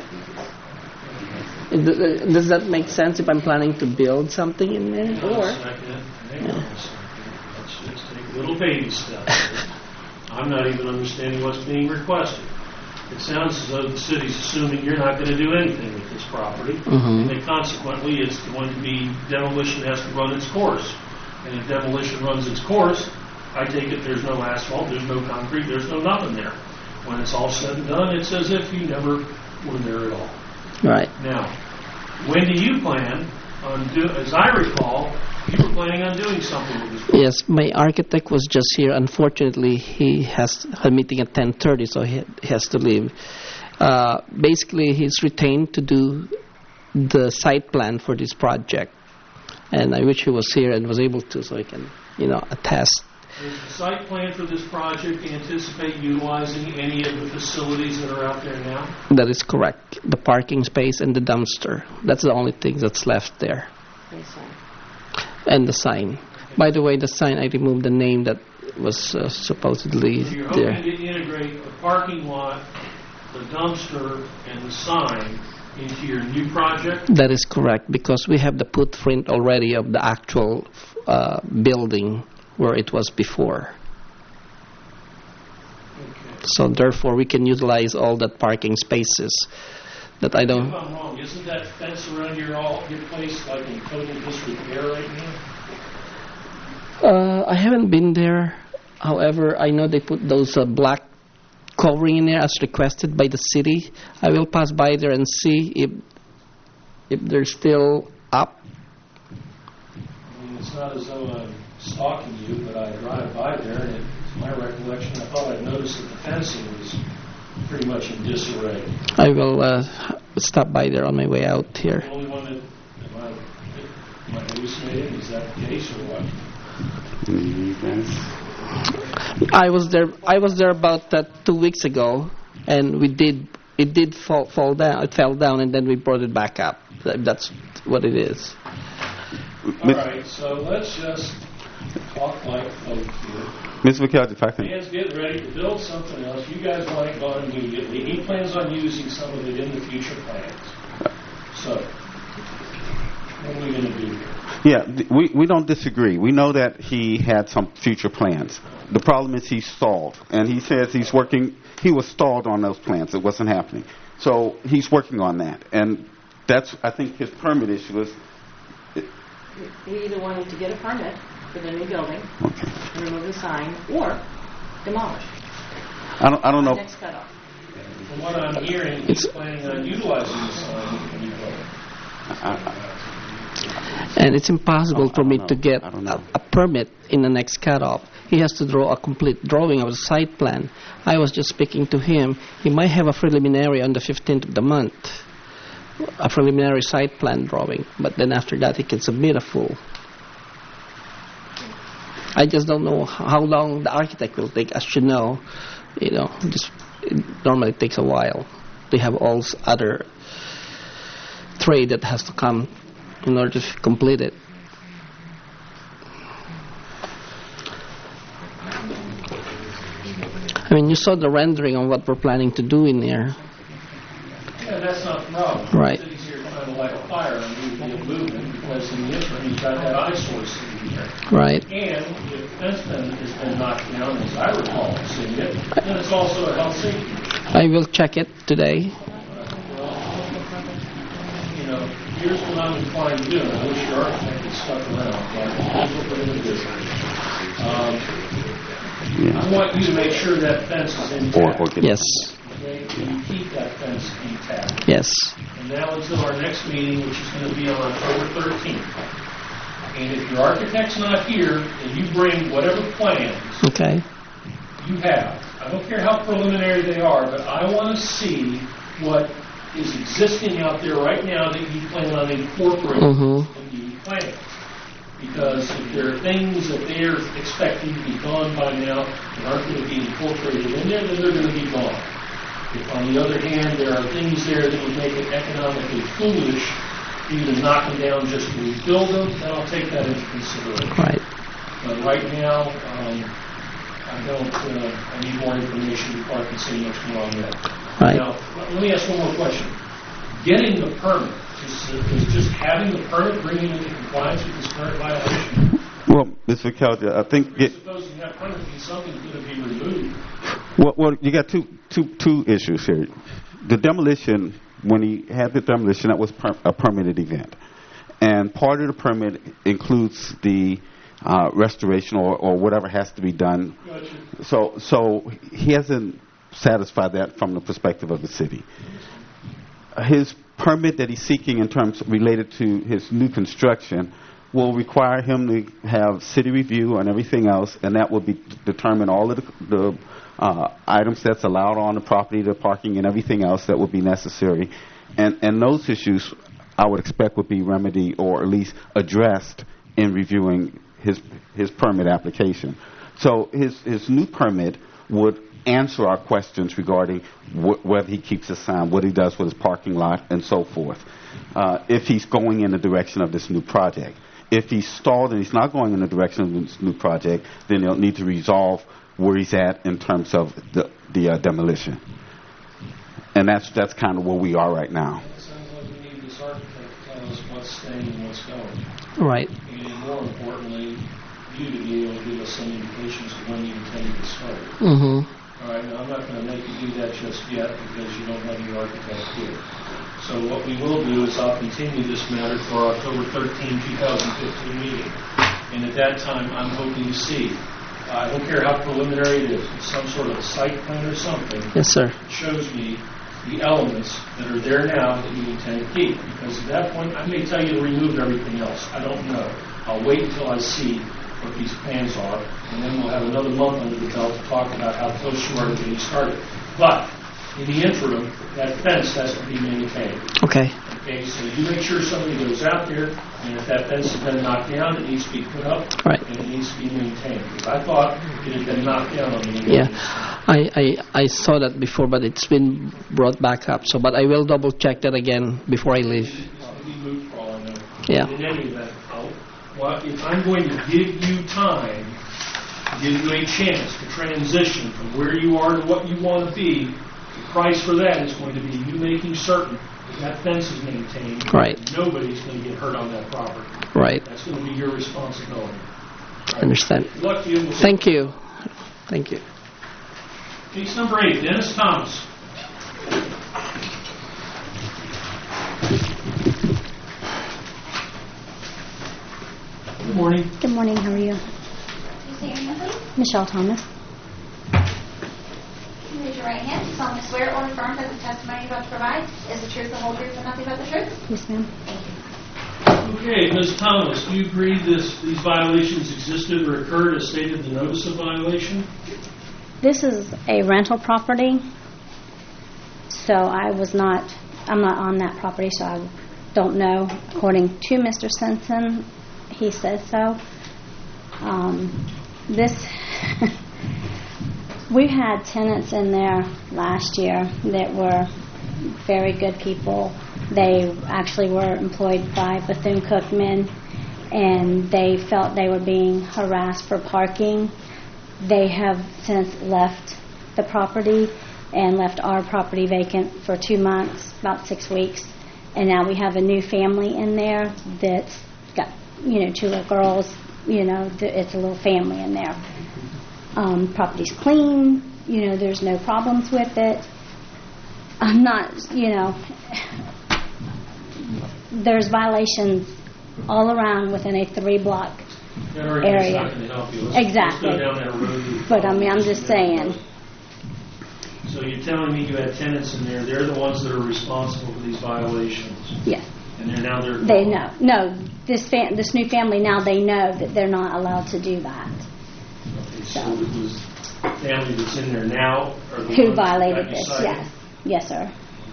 Does that make sense if I'm planning to build something in there?
Let's just take little baby steps. I'm not even understanding what's being requested. It sounds as though the city's assuming you're not going to do anything with this property, and that consequently it's going to be demolition has to run its course. And if demolition runs its course, I take it there's no asphalt, there's no concrete, there's no nothing there. When it's all said and done, it's as if you never were there at all.
Right.
Now, when do you plan on as I recall, you were planning on doing something with this property?
Yes, my architect was just here. Unfortunately, he has a meeting at 10:30, so he has to leave. Basically, he's retained to do the site plan for this project. And I wish he was here and was able to, so he can, attest.
Does the site plan for this project anticipate utilizing any of the facilities that are out there now?
That is correct. The parking space and the dumpster. That's the only thing that's left there. And the sign. By the way, the sign, I removed the name that was supposedly
So you're
there.
hoping to integrate the parking lot, the dumpster, and the sign into your new project?
That is correct, because we have the footprint already of the actual building where it was before. So therefore, we can utilize all the parking spaces that I
If
don't.
I'm wrong, isn't that fence around your place like in total disrepair right now?
I haven't been there. However, I know they put those black covering in there as requested by the city. I will pass by there and see if they're still up.
I mean, it's not as though I'm stalking you, but I drive by there, and it's my recollection, I thought I'd noticed that the fencing was pretty much in disarray.
I will stop by there on my way out here.
The only one that, am I hallucinating? Is that the case or what?
I was there about 2 weeks ago, and it did fall down. It fell down, and then we brought it back up. That's what it is.
All right, so let's just talk like folks here.
Ms. McKelvey, if I can.
Man's getting ready to build something else. You guys want it gone immediately. He plans on using some of it in the future plans. So, what are we going to do here?
Yeah, we don't disagree. We know that he had some future plans. The problem is he's stalled, and he says he's working. He was stalled on those plans. It wasn't happening. So he's working on that, and that's, I think, his permit issue is.
He either wanted to get a permit for the new building and remove the sign, or demolish.
I don't know.
Next cutoff.
From what I'm hearing, he's planning on utilizing the sign in the new building.
And it's impossible for me to get a permit in the next cutoff. He has to draw a complete drawing of the site plan. I was just speaking to him. He might have a preliminary on the 15th of the month, a preliminary site plan drawing, but then after that he can submit a full. I just don't know how long the architect will take. As you know, it normally takes a while. They have all other trade that has to come in order to complete it. I mean, you saw the rendering on what we're planning to do in there.
Yeah, that's not the problem.
Right.
The city's here trying to light a fire and we would be moving because in the interim you've got that eyesore sitting there.
Right.
And if the fence has been knocked down, as I recall seeing it, then it's also a health safety.
I will check it today.
Here's what I'm inclined to do, and I wish your architect had stuck around, but here's what we're going to do. I want you to make sure that fence is intact.
Yes.
Okay? You keep that fence intact.
Yes.
And now until our next meeting, which is going to be on October 13th. And if your architect's not here, then you bring whatever plans you have. I don't care how preliminary they are, but I want to see what is existing out there right now that you plan on incorporating in the plan. Because if there are things that they're expecting to be gone by now that aren't going to be incorporated in there, then they're going to be gone. If, on the other hand, there are things there that would make it economically foolish for you to knock them down just to rebuild them, then I'll take that into consideration.
Right.
But right now, I need more information before I can say much more on that.
Right.
Now, let me ask one more question. Getting the permit, is just having the permit bringing into compliance with this current violation?
Well, Mr. Kelly, I think...
Suppose you have permit and something's going to be removed.
Well, you got two issues here. The demolition, when he had the demolition, that was a permitted event. And part of the permit includes the restoration or whatever has to be done.
Gotcha.
So he hasn't satisfied that from the perspective of the city. His permit that he's seeking in terms related to his new construction will require him to have city review and everything else, and that will be determine all of the items that's allowed on the property, the parking and everything else that would be necessary. And those issues I would expect would be remedied or at least addressed in reviewing his permit application. So his new permit would answer our questions regarding whether he keeps a sign, what he does with his parking lot, and so forth. If he's going in the direction of this new project. If he's stalled and he's not going in the direction of this new project, then he'll need to resolve where he's at in terms of the demolition. And that's kind of where we are right now.
It sounds like we need this architect to tell us what's staying and what's going.
Right.
And more importantly, you to be able to give us some indications of when you intend to start. All right, now I'm not going to make you do that just yet because you don't have your architect here. So what we will do is I'll continue this matter for our October 13, 2015 meeting. And at that time, I'm hoping to see, I don't care how preliminary it is, it's some sort of a site plan or something.
Yes, sir.
That shows me the elements that are there now that you intend to keep. Because at that point, I may tell you to remove everything else. I don't know. I'll wait until I see what these plans are, and then we'll have another month under the belt to talk about how close you are to getting started. But in the interim, that fence has to be maintained.
Okay.
Okay, so you make sure somebody goes out there, and if that fence has been knocked down, it needs to be put up,
right,
and it needs to be maintained. Because I thought it had been knocked down on the
Yeah, I saw that before, but it's been brought back up. So, but I will double check that again before I leave.
Moved for all I know.
Yeah.
In any event, if I'm going to give you time, give you a chance to transition from where you are to what you want to be, the price for that is going to be you making certain that fence is maintained.
Right.
Nobody's going to get hurt on that property.
Right.
That's going to be your responsibility.
I understand.
Good luck to you.
Thank you. Thank you.
Case number 8, Dennis Thomas. Good morning.
Good morning. How are you?
Please state your name, please.
Michelle Thomas.
Raise your right hand. You solemnly swear or affirm that the testimony you're about to provide is the truth, the whole truth, and nothing but the truth?
Yes, ma'am.
Thank you.
Okay, Ms. Thomas, do you agree these violations existed or occurred as stated in the notice of violation?
This is a rental property, so I'm not on that property, so I don't know. According to Mr. Simpson, he says so. We had tenants in there last year that were very good people. They actually were employed by Bethune-Cookman, and they felt they were being harassed for parking. They have since left the property and left our property vacant for 2 months, about 6 weeks. And now we have a new family in there that's got, 2 little girls. It's a little family in there. Property's clean. There's no problems with it. I'm not, there's violations all around within a 3-block area. Exactly.
Let's go down that road.
But I'm just saying.
So you're telling me you had tenants in there, they're the ones that are responsible for these violations?
Yes.
And they're
They know. No, this new family now, they know that they're not allowed to do that.
Okay, so it was the family that's in there now? Or the
Who
ones
violated
that
this,
cited?
yes. Yes, sir.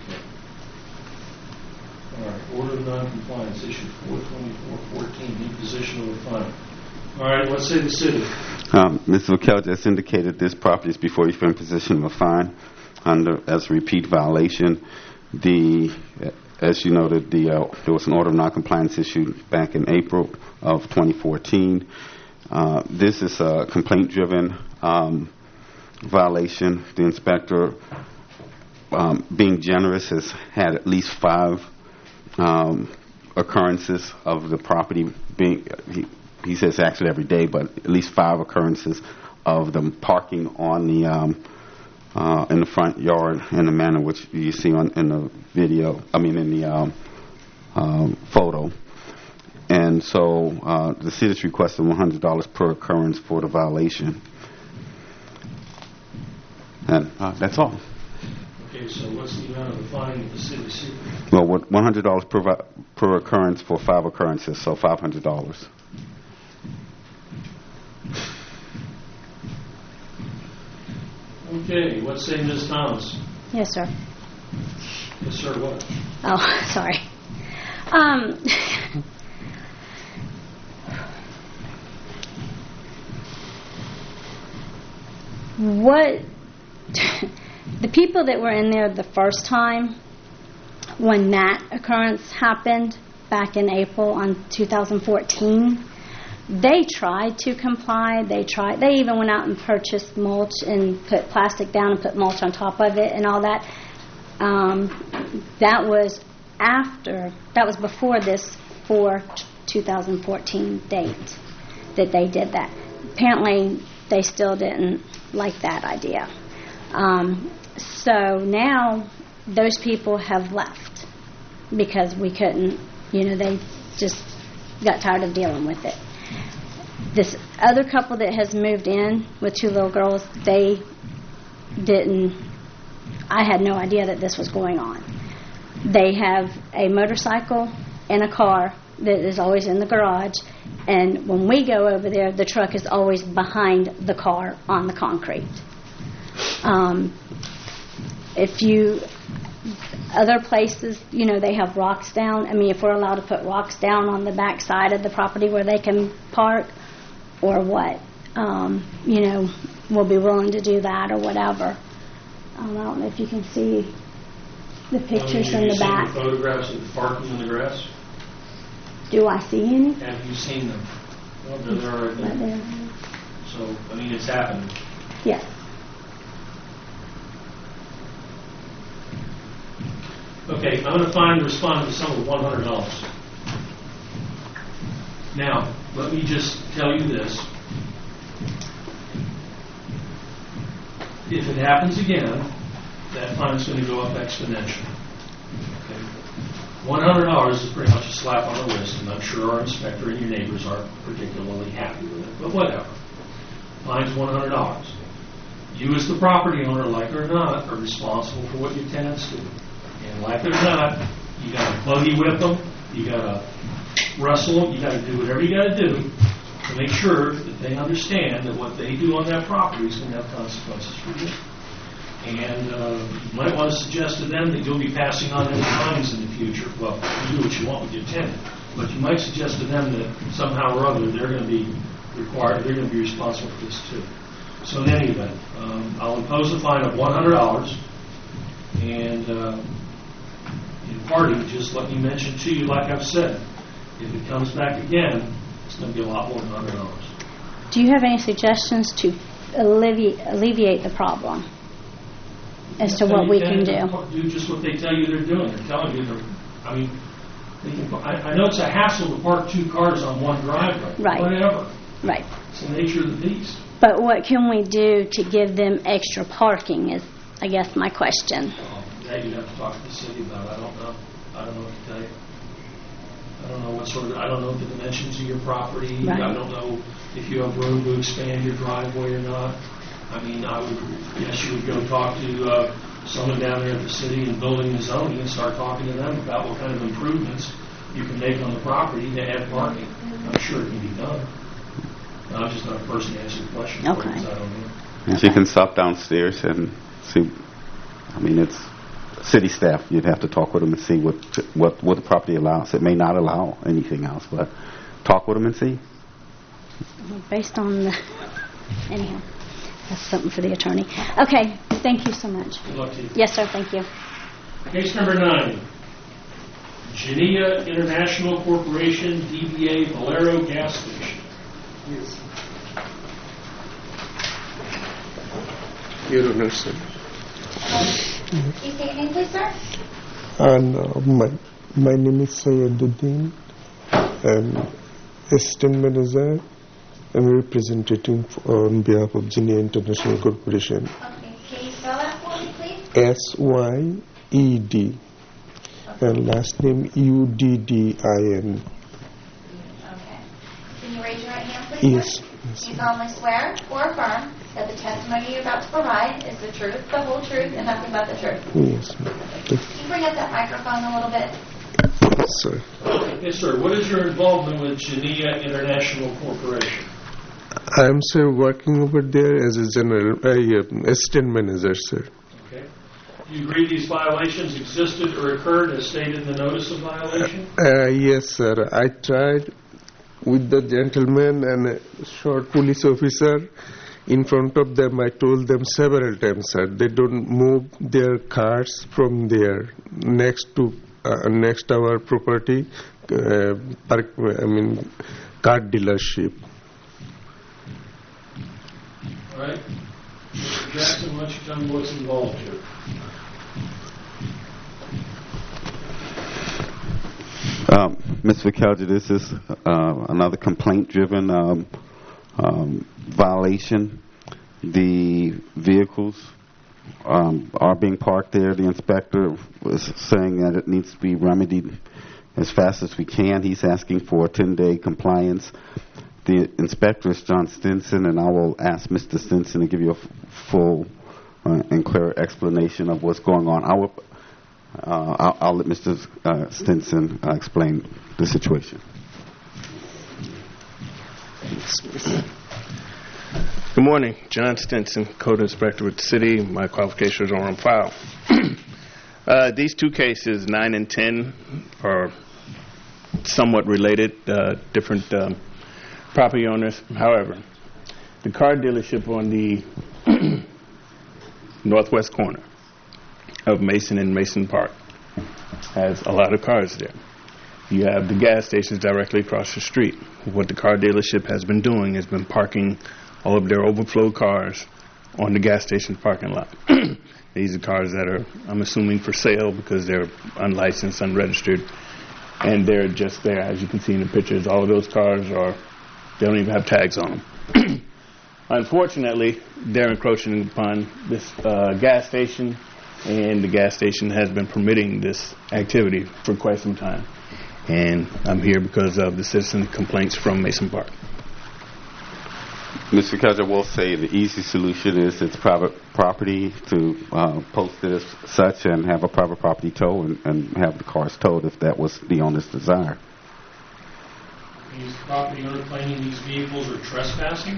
All right, order of noncompliance issued 4/24/14, imposition of a fine. All right, let's say the city.
Mr. McKell just indicated this property is before you for imposition of a fine as a repeat violation. As you noted, there was an order of noncompliance issued back in April of 2014. This is a complaint-driven violation. The inspector, being generous, has had at least 5 occurrences of the property being, he says actually every day, but at least 5 occurrences of them parking on the in the front yard in the manner which you see in the video. In the photo. And so the city is requesting $100 per occurrence for the violation. And that's all.
Okay, so what's the amount of the fine that the city seeking?
Well, $100 per occurrence for 5 occurrences, so $500.
Okay, what say Ms. Thomas?
Yes, sir.
Yes, sir, what?
Oh, sorry. What the people that were in there the first time when that occurrence happened back in April on 2014, they tried to comply. They even went out and purchased mulch and put plastic down and put mulch on top of it and all that. That was before this 2014 date that they did that. Apparently, they still didn't like that idea. So now those people have left because we couldn't, they just got tired of dealing with it. This other couple that has moved in with 2 little girls, I had no idea that this was going on. They have a motorcycle and a car that is always in the garage, and when we go over there, the truck is always behind the car on the concrete. Other places, they have rocks down. If we're allowed to put rocks down on the back side of the property where they can park or what, we'll be willing to do that or whatever. I don't know if you can see the pictures in the back.
Have you seen the photographs of the parking in the grass?
Do I see any?
Have you seen them? Well, they're there right there.
Right there.
So, it's happening.
Yes.
Okay, I'm going to respond to some of the $100. Now, let me just tell you this. If it happens again, that fine's going to go up exponentially. Okay. $100 is pretty much a slap on the wrist, and I'm sure our inspector and your neighbors aren't particularly happy with it, but whatever. Fine's $100. You as the property owner, like it or not, are responsible for what your tenants do. And like it or not, you got to buggy whip them, you got to wrestle them, you got to do whatever you got to do to make sure that they understand that what they do on that property is going to have consequences for you. And you might want to suggest to them that you'll be passing on any fines in the future. Well, you do what you want with your tenant, but you might suggest to them that somehow or other they're going to be responsible for this too. So in any event, I'll impose a fine of $100, and in parting, just let me mention to you, like I've said, if it comes back again, it's going to be a lot more than $100.
Do you have any suggestions to alleviate the problem as to what we can do?
Do just what they tell you they're doing. They're telling you I know it's a hassle to park 2 cars on one driveway.
Right.
Whatever.
Right.
It's the nature of the beast.
But what can we do to give them extra parking is, I guess, my question.
That you'd have to talk to the city about. I don't know. I don't know what to tell you. I don't know I don't know the dimensions of your property.
Right.
I don't know if you have room to expand your driveway or not. I would guess you would go talk to someone down there at the city and building and zoning and start talking to them about what kind of improvements you can make on the property to add parking. I'm sure it can be done. I'm just not a person to answer the question.
Okay.
I don't know.
And she can stop downstairs and see. It's city staff. You'd have to talk with them and see what the property allows. It may not allow anything else, but talk with them and see.
Based on anyhow, that's something for the attorney. Okay, thank you so much.
Good luck to you.
Yes, sir. Thank you.
Case number 9. Genia International Corporation, DBA Valero Gas Station.
Yes. Your Honor, sir.
Please state your name, please, sir.
And my name is Sayyiduddin. I'm assistant manager and representative on behalf of Genia International Corporation.
Okay, can you spell that for me, please?
SYED. Okay. And last name UDDIN.
Okay. Can you raise your right hand, please?
Yes.
Sir? You solemnly swear or affirm that the testimony you're about to provide is the truth, the whole truth, and nothing but the truth.
Yes, ma'am.
Can you bring up that microphone a little bit?
Yes, sir.
Yes, sir. What is your involvement with Genia International Corporation?
I'm, sir, working over there as a general assistant manager, sir.
Okay. Do you agree these violations existed or occurred as stated in the notice of violation?
Yes, sir. I tried with the gentleman and a short police officer in front of them. I told them several times, sir, they don't move their cars from there next our property, car dealership.
All right. Mr. Jackson, why don't you tell me what's involved here?
Ms. Vicaldi, this is another complaint-driven violation. The vehicles are being parked there. The inspector was saying that it needs to be remedied as fast as we can. He's asking for a 10-day compliance. The inspector is John Stinson, and I will ask Mr. Stinson to give you a full and clear explanation of what's going on. I'll let Mr. Stinson explain the situation.
Good morning. John Stinson, Code Inspector with the City. My qualifications are on file. These two cases, 9 and 10, are somewhat related, different property owners. However, the car dealership on the northwest corner of Mason and Mason Park has a lot of cars there. You have the gas stations directly across the street. What the car dealership has been doing has been parking all of their overflow cars on the gas station parking lot. These are cars that are, I'm assuming, for sale because they're unlicensed, unregistered, and they're just there. As you can see in the pictures, all of those cars they don't even have tags on them. Unfortunately, they're encroaching upon this gas station, and the gas station has been permitting this activity for quite some time. And I'm here because of the citizen complaints from Mason Park.
Mr. Kaiser will say the easy solution is it's private property to post it as such and have a private property tow and have the cars towed if that was the owner's desire.
Is the property owner claiming these vehicles are trespassing?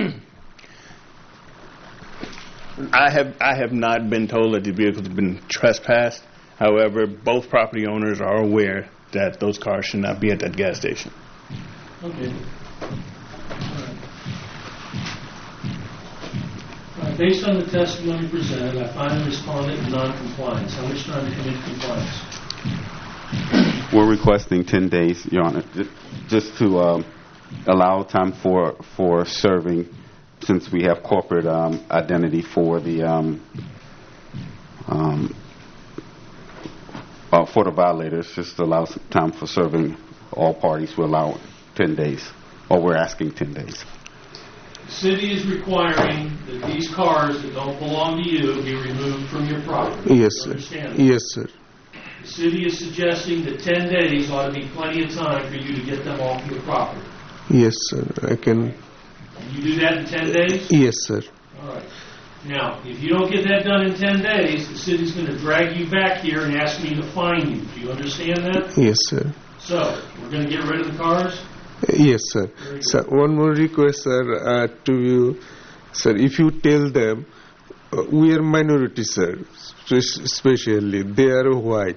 I have not been told that the vehicles have been trespassed. However, both property owners are aware that those cars should not be at that gas station.
Okay. Based on the testimony presented, I find the respondent in non-compliance. How much time to commit compliance?
We're requesting 10 days, Your Honor, just to allow time for serving, since we have corporate identity for the violators. Just allow some time for serving all parties. We allow 10 days, or we're asking 10 days.
The city is requiring that these cars that don't belong to you be removed from your property.
Yes, sir. Yes, sir.
The city is suggesting that 10 days ought to be plenty of time for you to get them off your property.
Yes, sir. I can.
Can you do that in 10 days?
Yes, sir.
All right. Now, if you don't get that done in 10 days, the city's going to drag you back here and ask me to fine you. Do you understand that?
Yes, sir.
So, we're going to get rid of the cars?
Yes, sir. Sir, one more request, sir, to you. Sir, if you tell them, we are minority, sir, especially, they are white.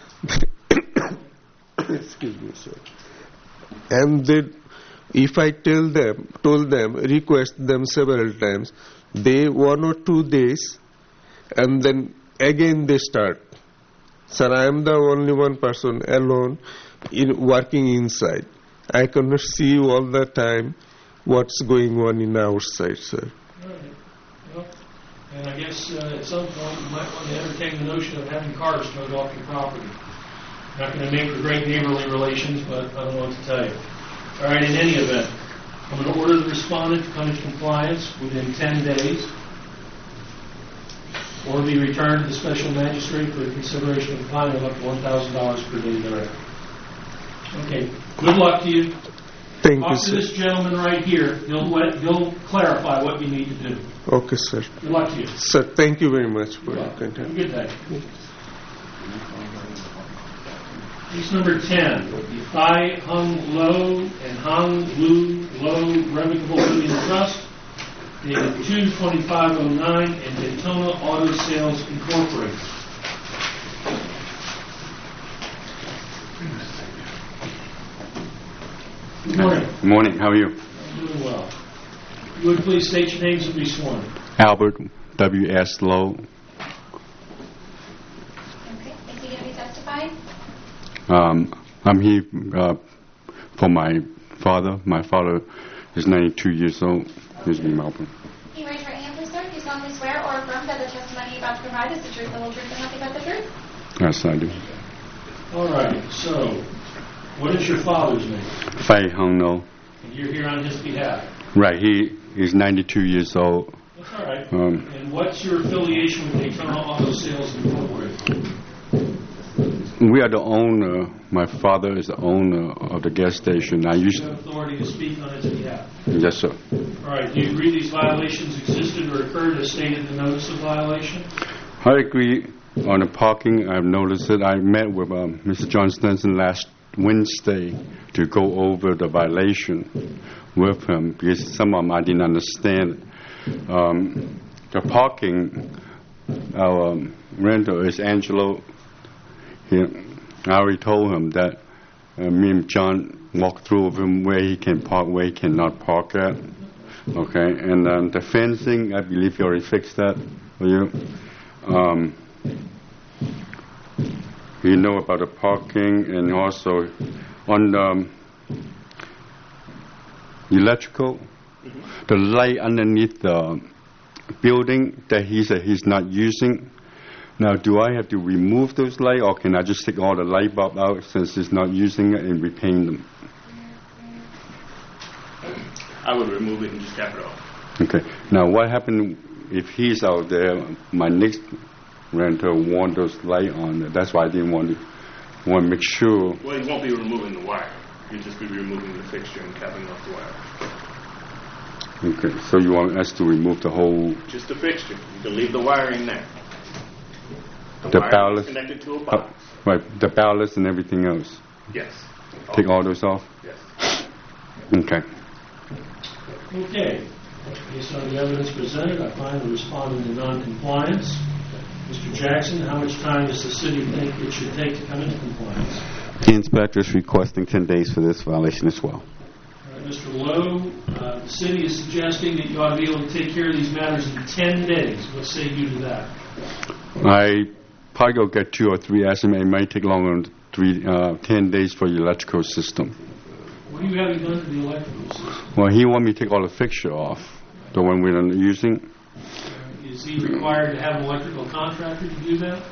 Excuse me, sir. And if I told them, request them several times, they 1 or 2 days, and then again they start. Sir, I am the only one person alone working inside. I cannot see all the time what's going on in our side, sir.
All right. Well, and I guess at some point you might want to entertain the notion of having cars towed off your property. Not going to make for great neighborly relations, but I don't know what to tell you. All right, in any event, I'm going to order the respondent to come into compliance within 10 days or be returned to the special magistrate for the consideration of a fine of up to $1,000 per day thereafter. Okay, good luck to you.
Thank
Talk
you,
to
sir.
this gentleman right here. He'll clarify what you need to do.
Okay, sir.
Good luck to you.
Sir, thank you very much for your contact.
Have a good day. Case number 10, the Thai Hung Lo and Hung Lu Lo Revocable Living Trust, dated 2/25/09, and Daytona Auto Sales Incorporated. Good morning.
Good morning. How are you?
I'm doing well. You would please state your names and be sworn.
Albert W.S. Lowe.
Okay. Is he going to be testifying?
I'm here for my father. My father is 92 years old. He's in Melbourne.
Can you raise your right hand, please, sir? Do you solemnly swear or affirm that the testimony you're about to provide is the truth, the whole truth, and nothing but the truth?
Yes, I do.
All right. So, what is your father's name?
Fei Hung No.
And you're here on his behalf.
Right. He's 92 years old.
All right. And what's your affiliation with Daytona Auto Sales Incorporated?
We are the owner. My father is the owner of the gas station.
You have authority to speak on its behalf?
Yes, sir.
All right. Do you agree these violations existed or occurred as stated in the notice of violation?
I agree on the parking. I've noticed it. I met with Mr. John Stenson last Wednesday to go over the violation with him because some of them I didn't understand. The parking, our renter is Angelo. I already told him that me and John walked through with him where he can park, where he cannot park at. Okay, and the fencing, I believe you already fixed that for you. You know about the parking, and also on the electrical, the light underneath the building that he said he's not using. Now, do I have to remove those lights, or can I just take all the light bulb out since he's not using it and repaint them?
I would remove it and just cap it off.
Okay. Now, what happened if he's out there? My next renter want those light on. That's why I didn't want to make sure.
Well, you won't be removing the wire. You'll just be removing the fixture and capping off the wire.
Okay. So you want us to remove the whole?
Just the fixture. You can leave the wiring there.
The
wire
ballast.
is connected to a box.
Right. The ballast and everything else.
Yes.
Take all those off.
Yes.
Okay.
Okay. Based on the evidence presented, I find the respondent in non-compliance. Mr. Jackson, how much time does the city think it should take to come into compliance?
The inspector is requesting 10 days for this violation as well.
All right, Mr. Lowe, the city is suggesting that you ought to be able to take care of these matters in 10 days. What say you to that?
I probably go get 2 or 3 estimates. It might take longer than 10 days for the electrical system.
What are you having done to the electrical system?
Well, he want me to take all the fixture off, the one we're not using.
Is he required to have an electrical contractor to do that?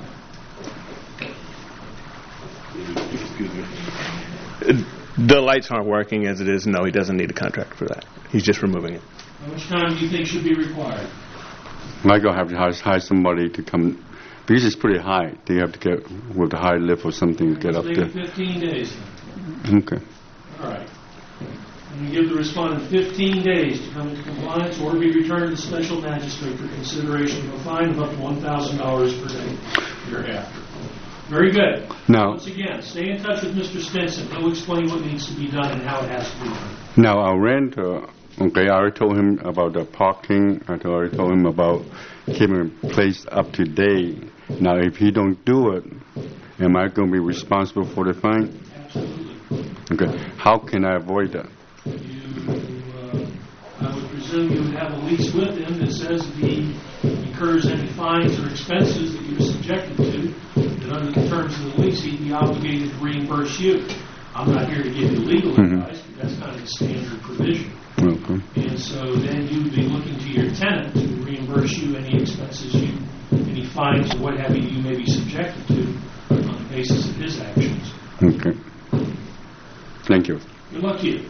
Excuse me. The lights aren't working as it is. No, he doesn't need a contractor for that. He's just removing it.
How much time do you think should be required?
I go have to hire somebody to come, because it's pretty high. They have to get with the high lift or something to get up there.
15 days then.
Okay.
All right. And you give the respondent 15 days to come into compliance or be returned to the special magistrate for consideration of a fine of up to $1,000 per day thereafter. Very good.
Now,
once again, stay in touch with Mr. Stinson. He'll explain what needs to be done and how it has to be done.
Now, our renter, okay, I already told him about the parking. I already told him about keeping the place up to date. Now, if he don't do it, am I going to be responsible for the fine?
Absolutely.
Okay. How can I avoid that?
I would presume you would have a lease with him that says if he incurs any fines or expenses that you're subjected to, that under the terms of the lease, he'd be obligated to reimburse you. I'm not here to give you legal advice, but that's kind of a standard provision.
Okay.
And so then you'd be looking to your tenant to reimburse you any expenses any fines or what have you may be subjected to on the basis of his actions.
Okay. Thank you.
Good luck to you.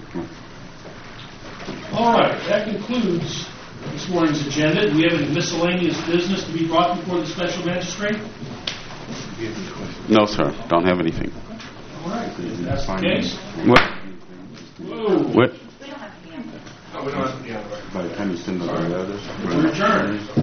All right, that concludes this morning's agenda. Do we have any miscellaneous business to be brought before the special magistrate?
No, sir. Don't have anything.
All right, if that's the case.
What?
Whoa.
What?
We don't have to be on.
By the time you send the letters.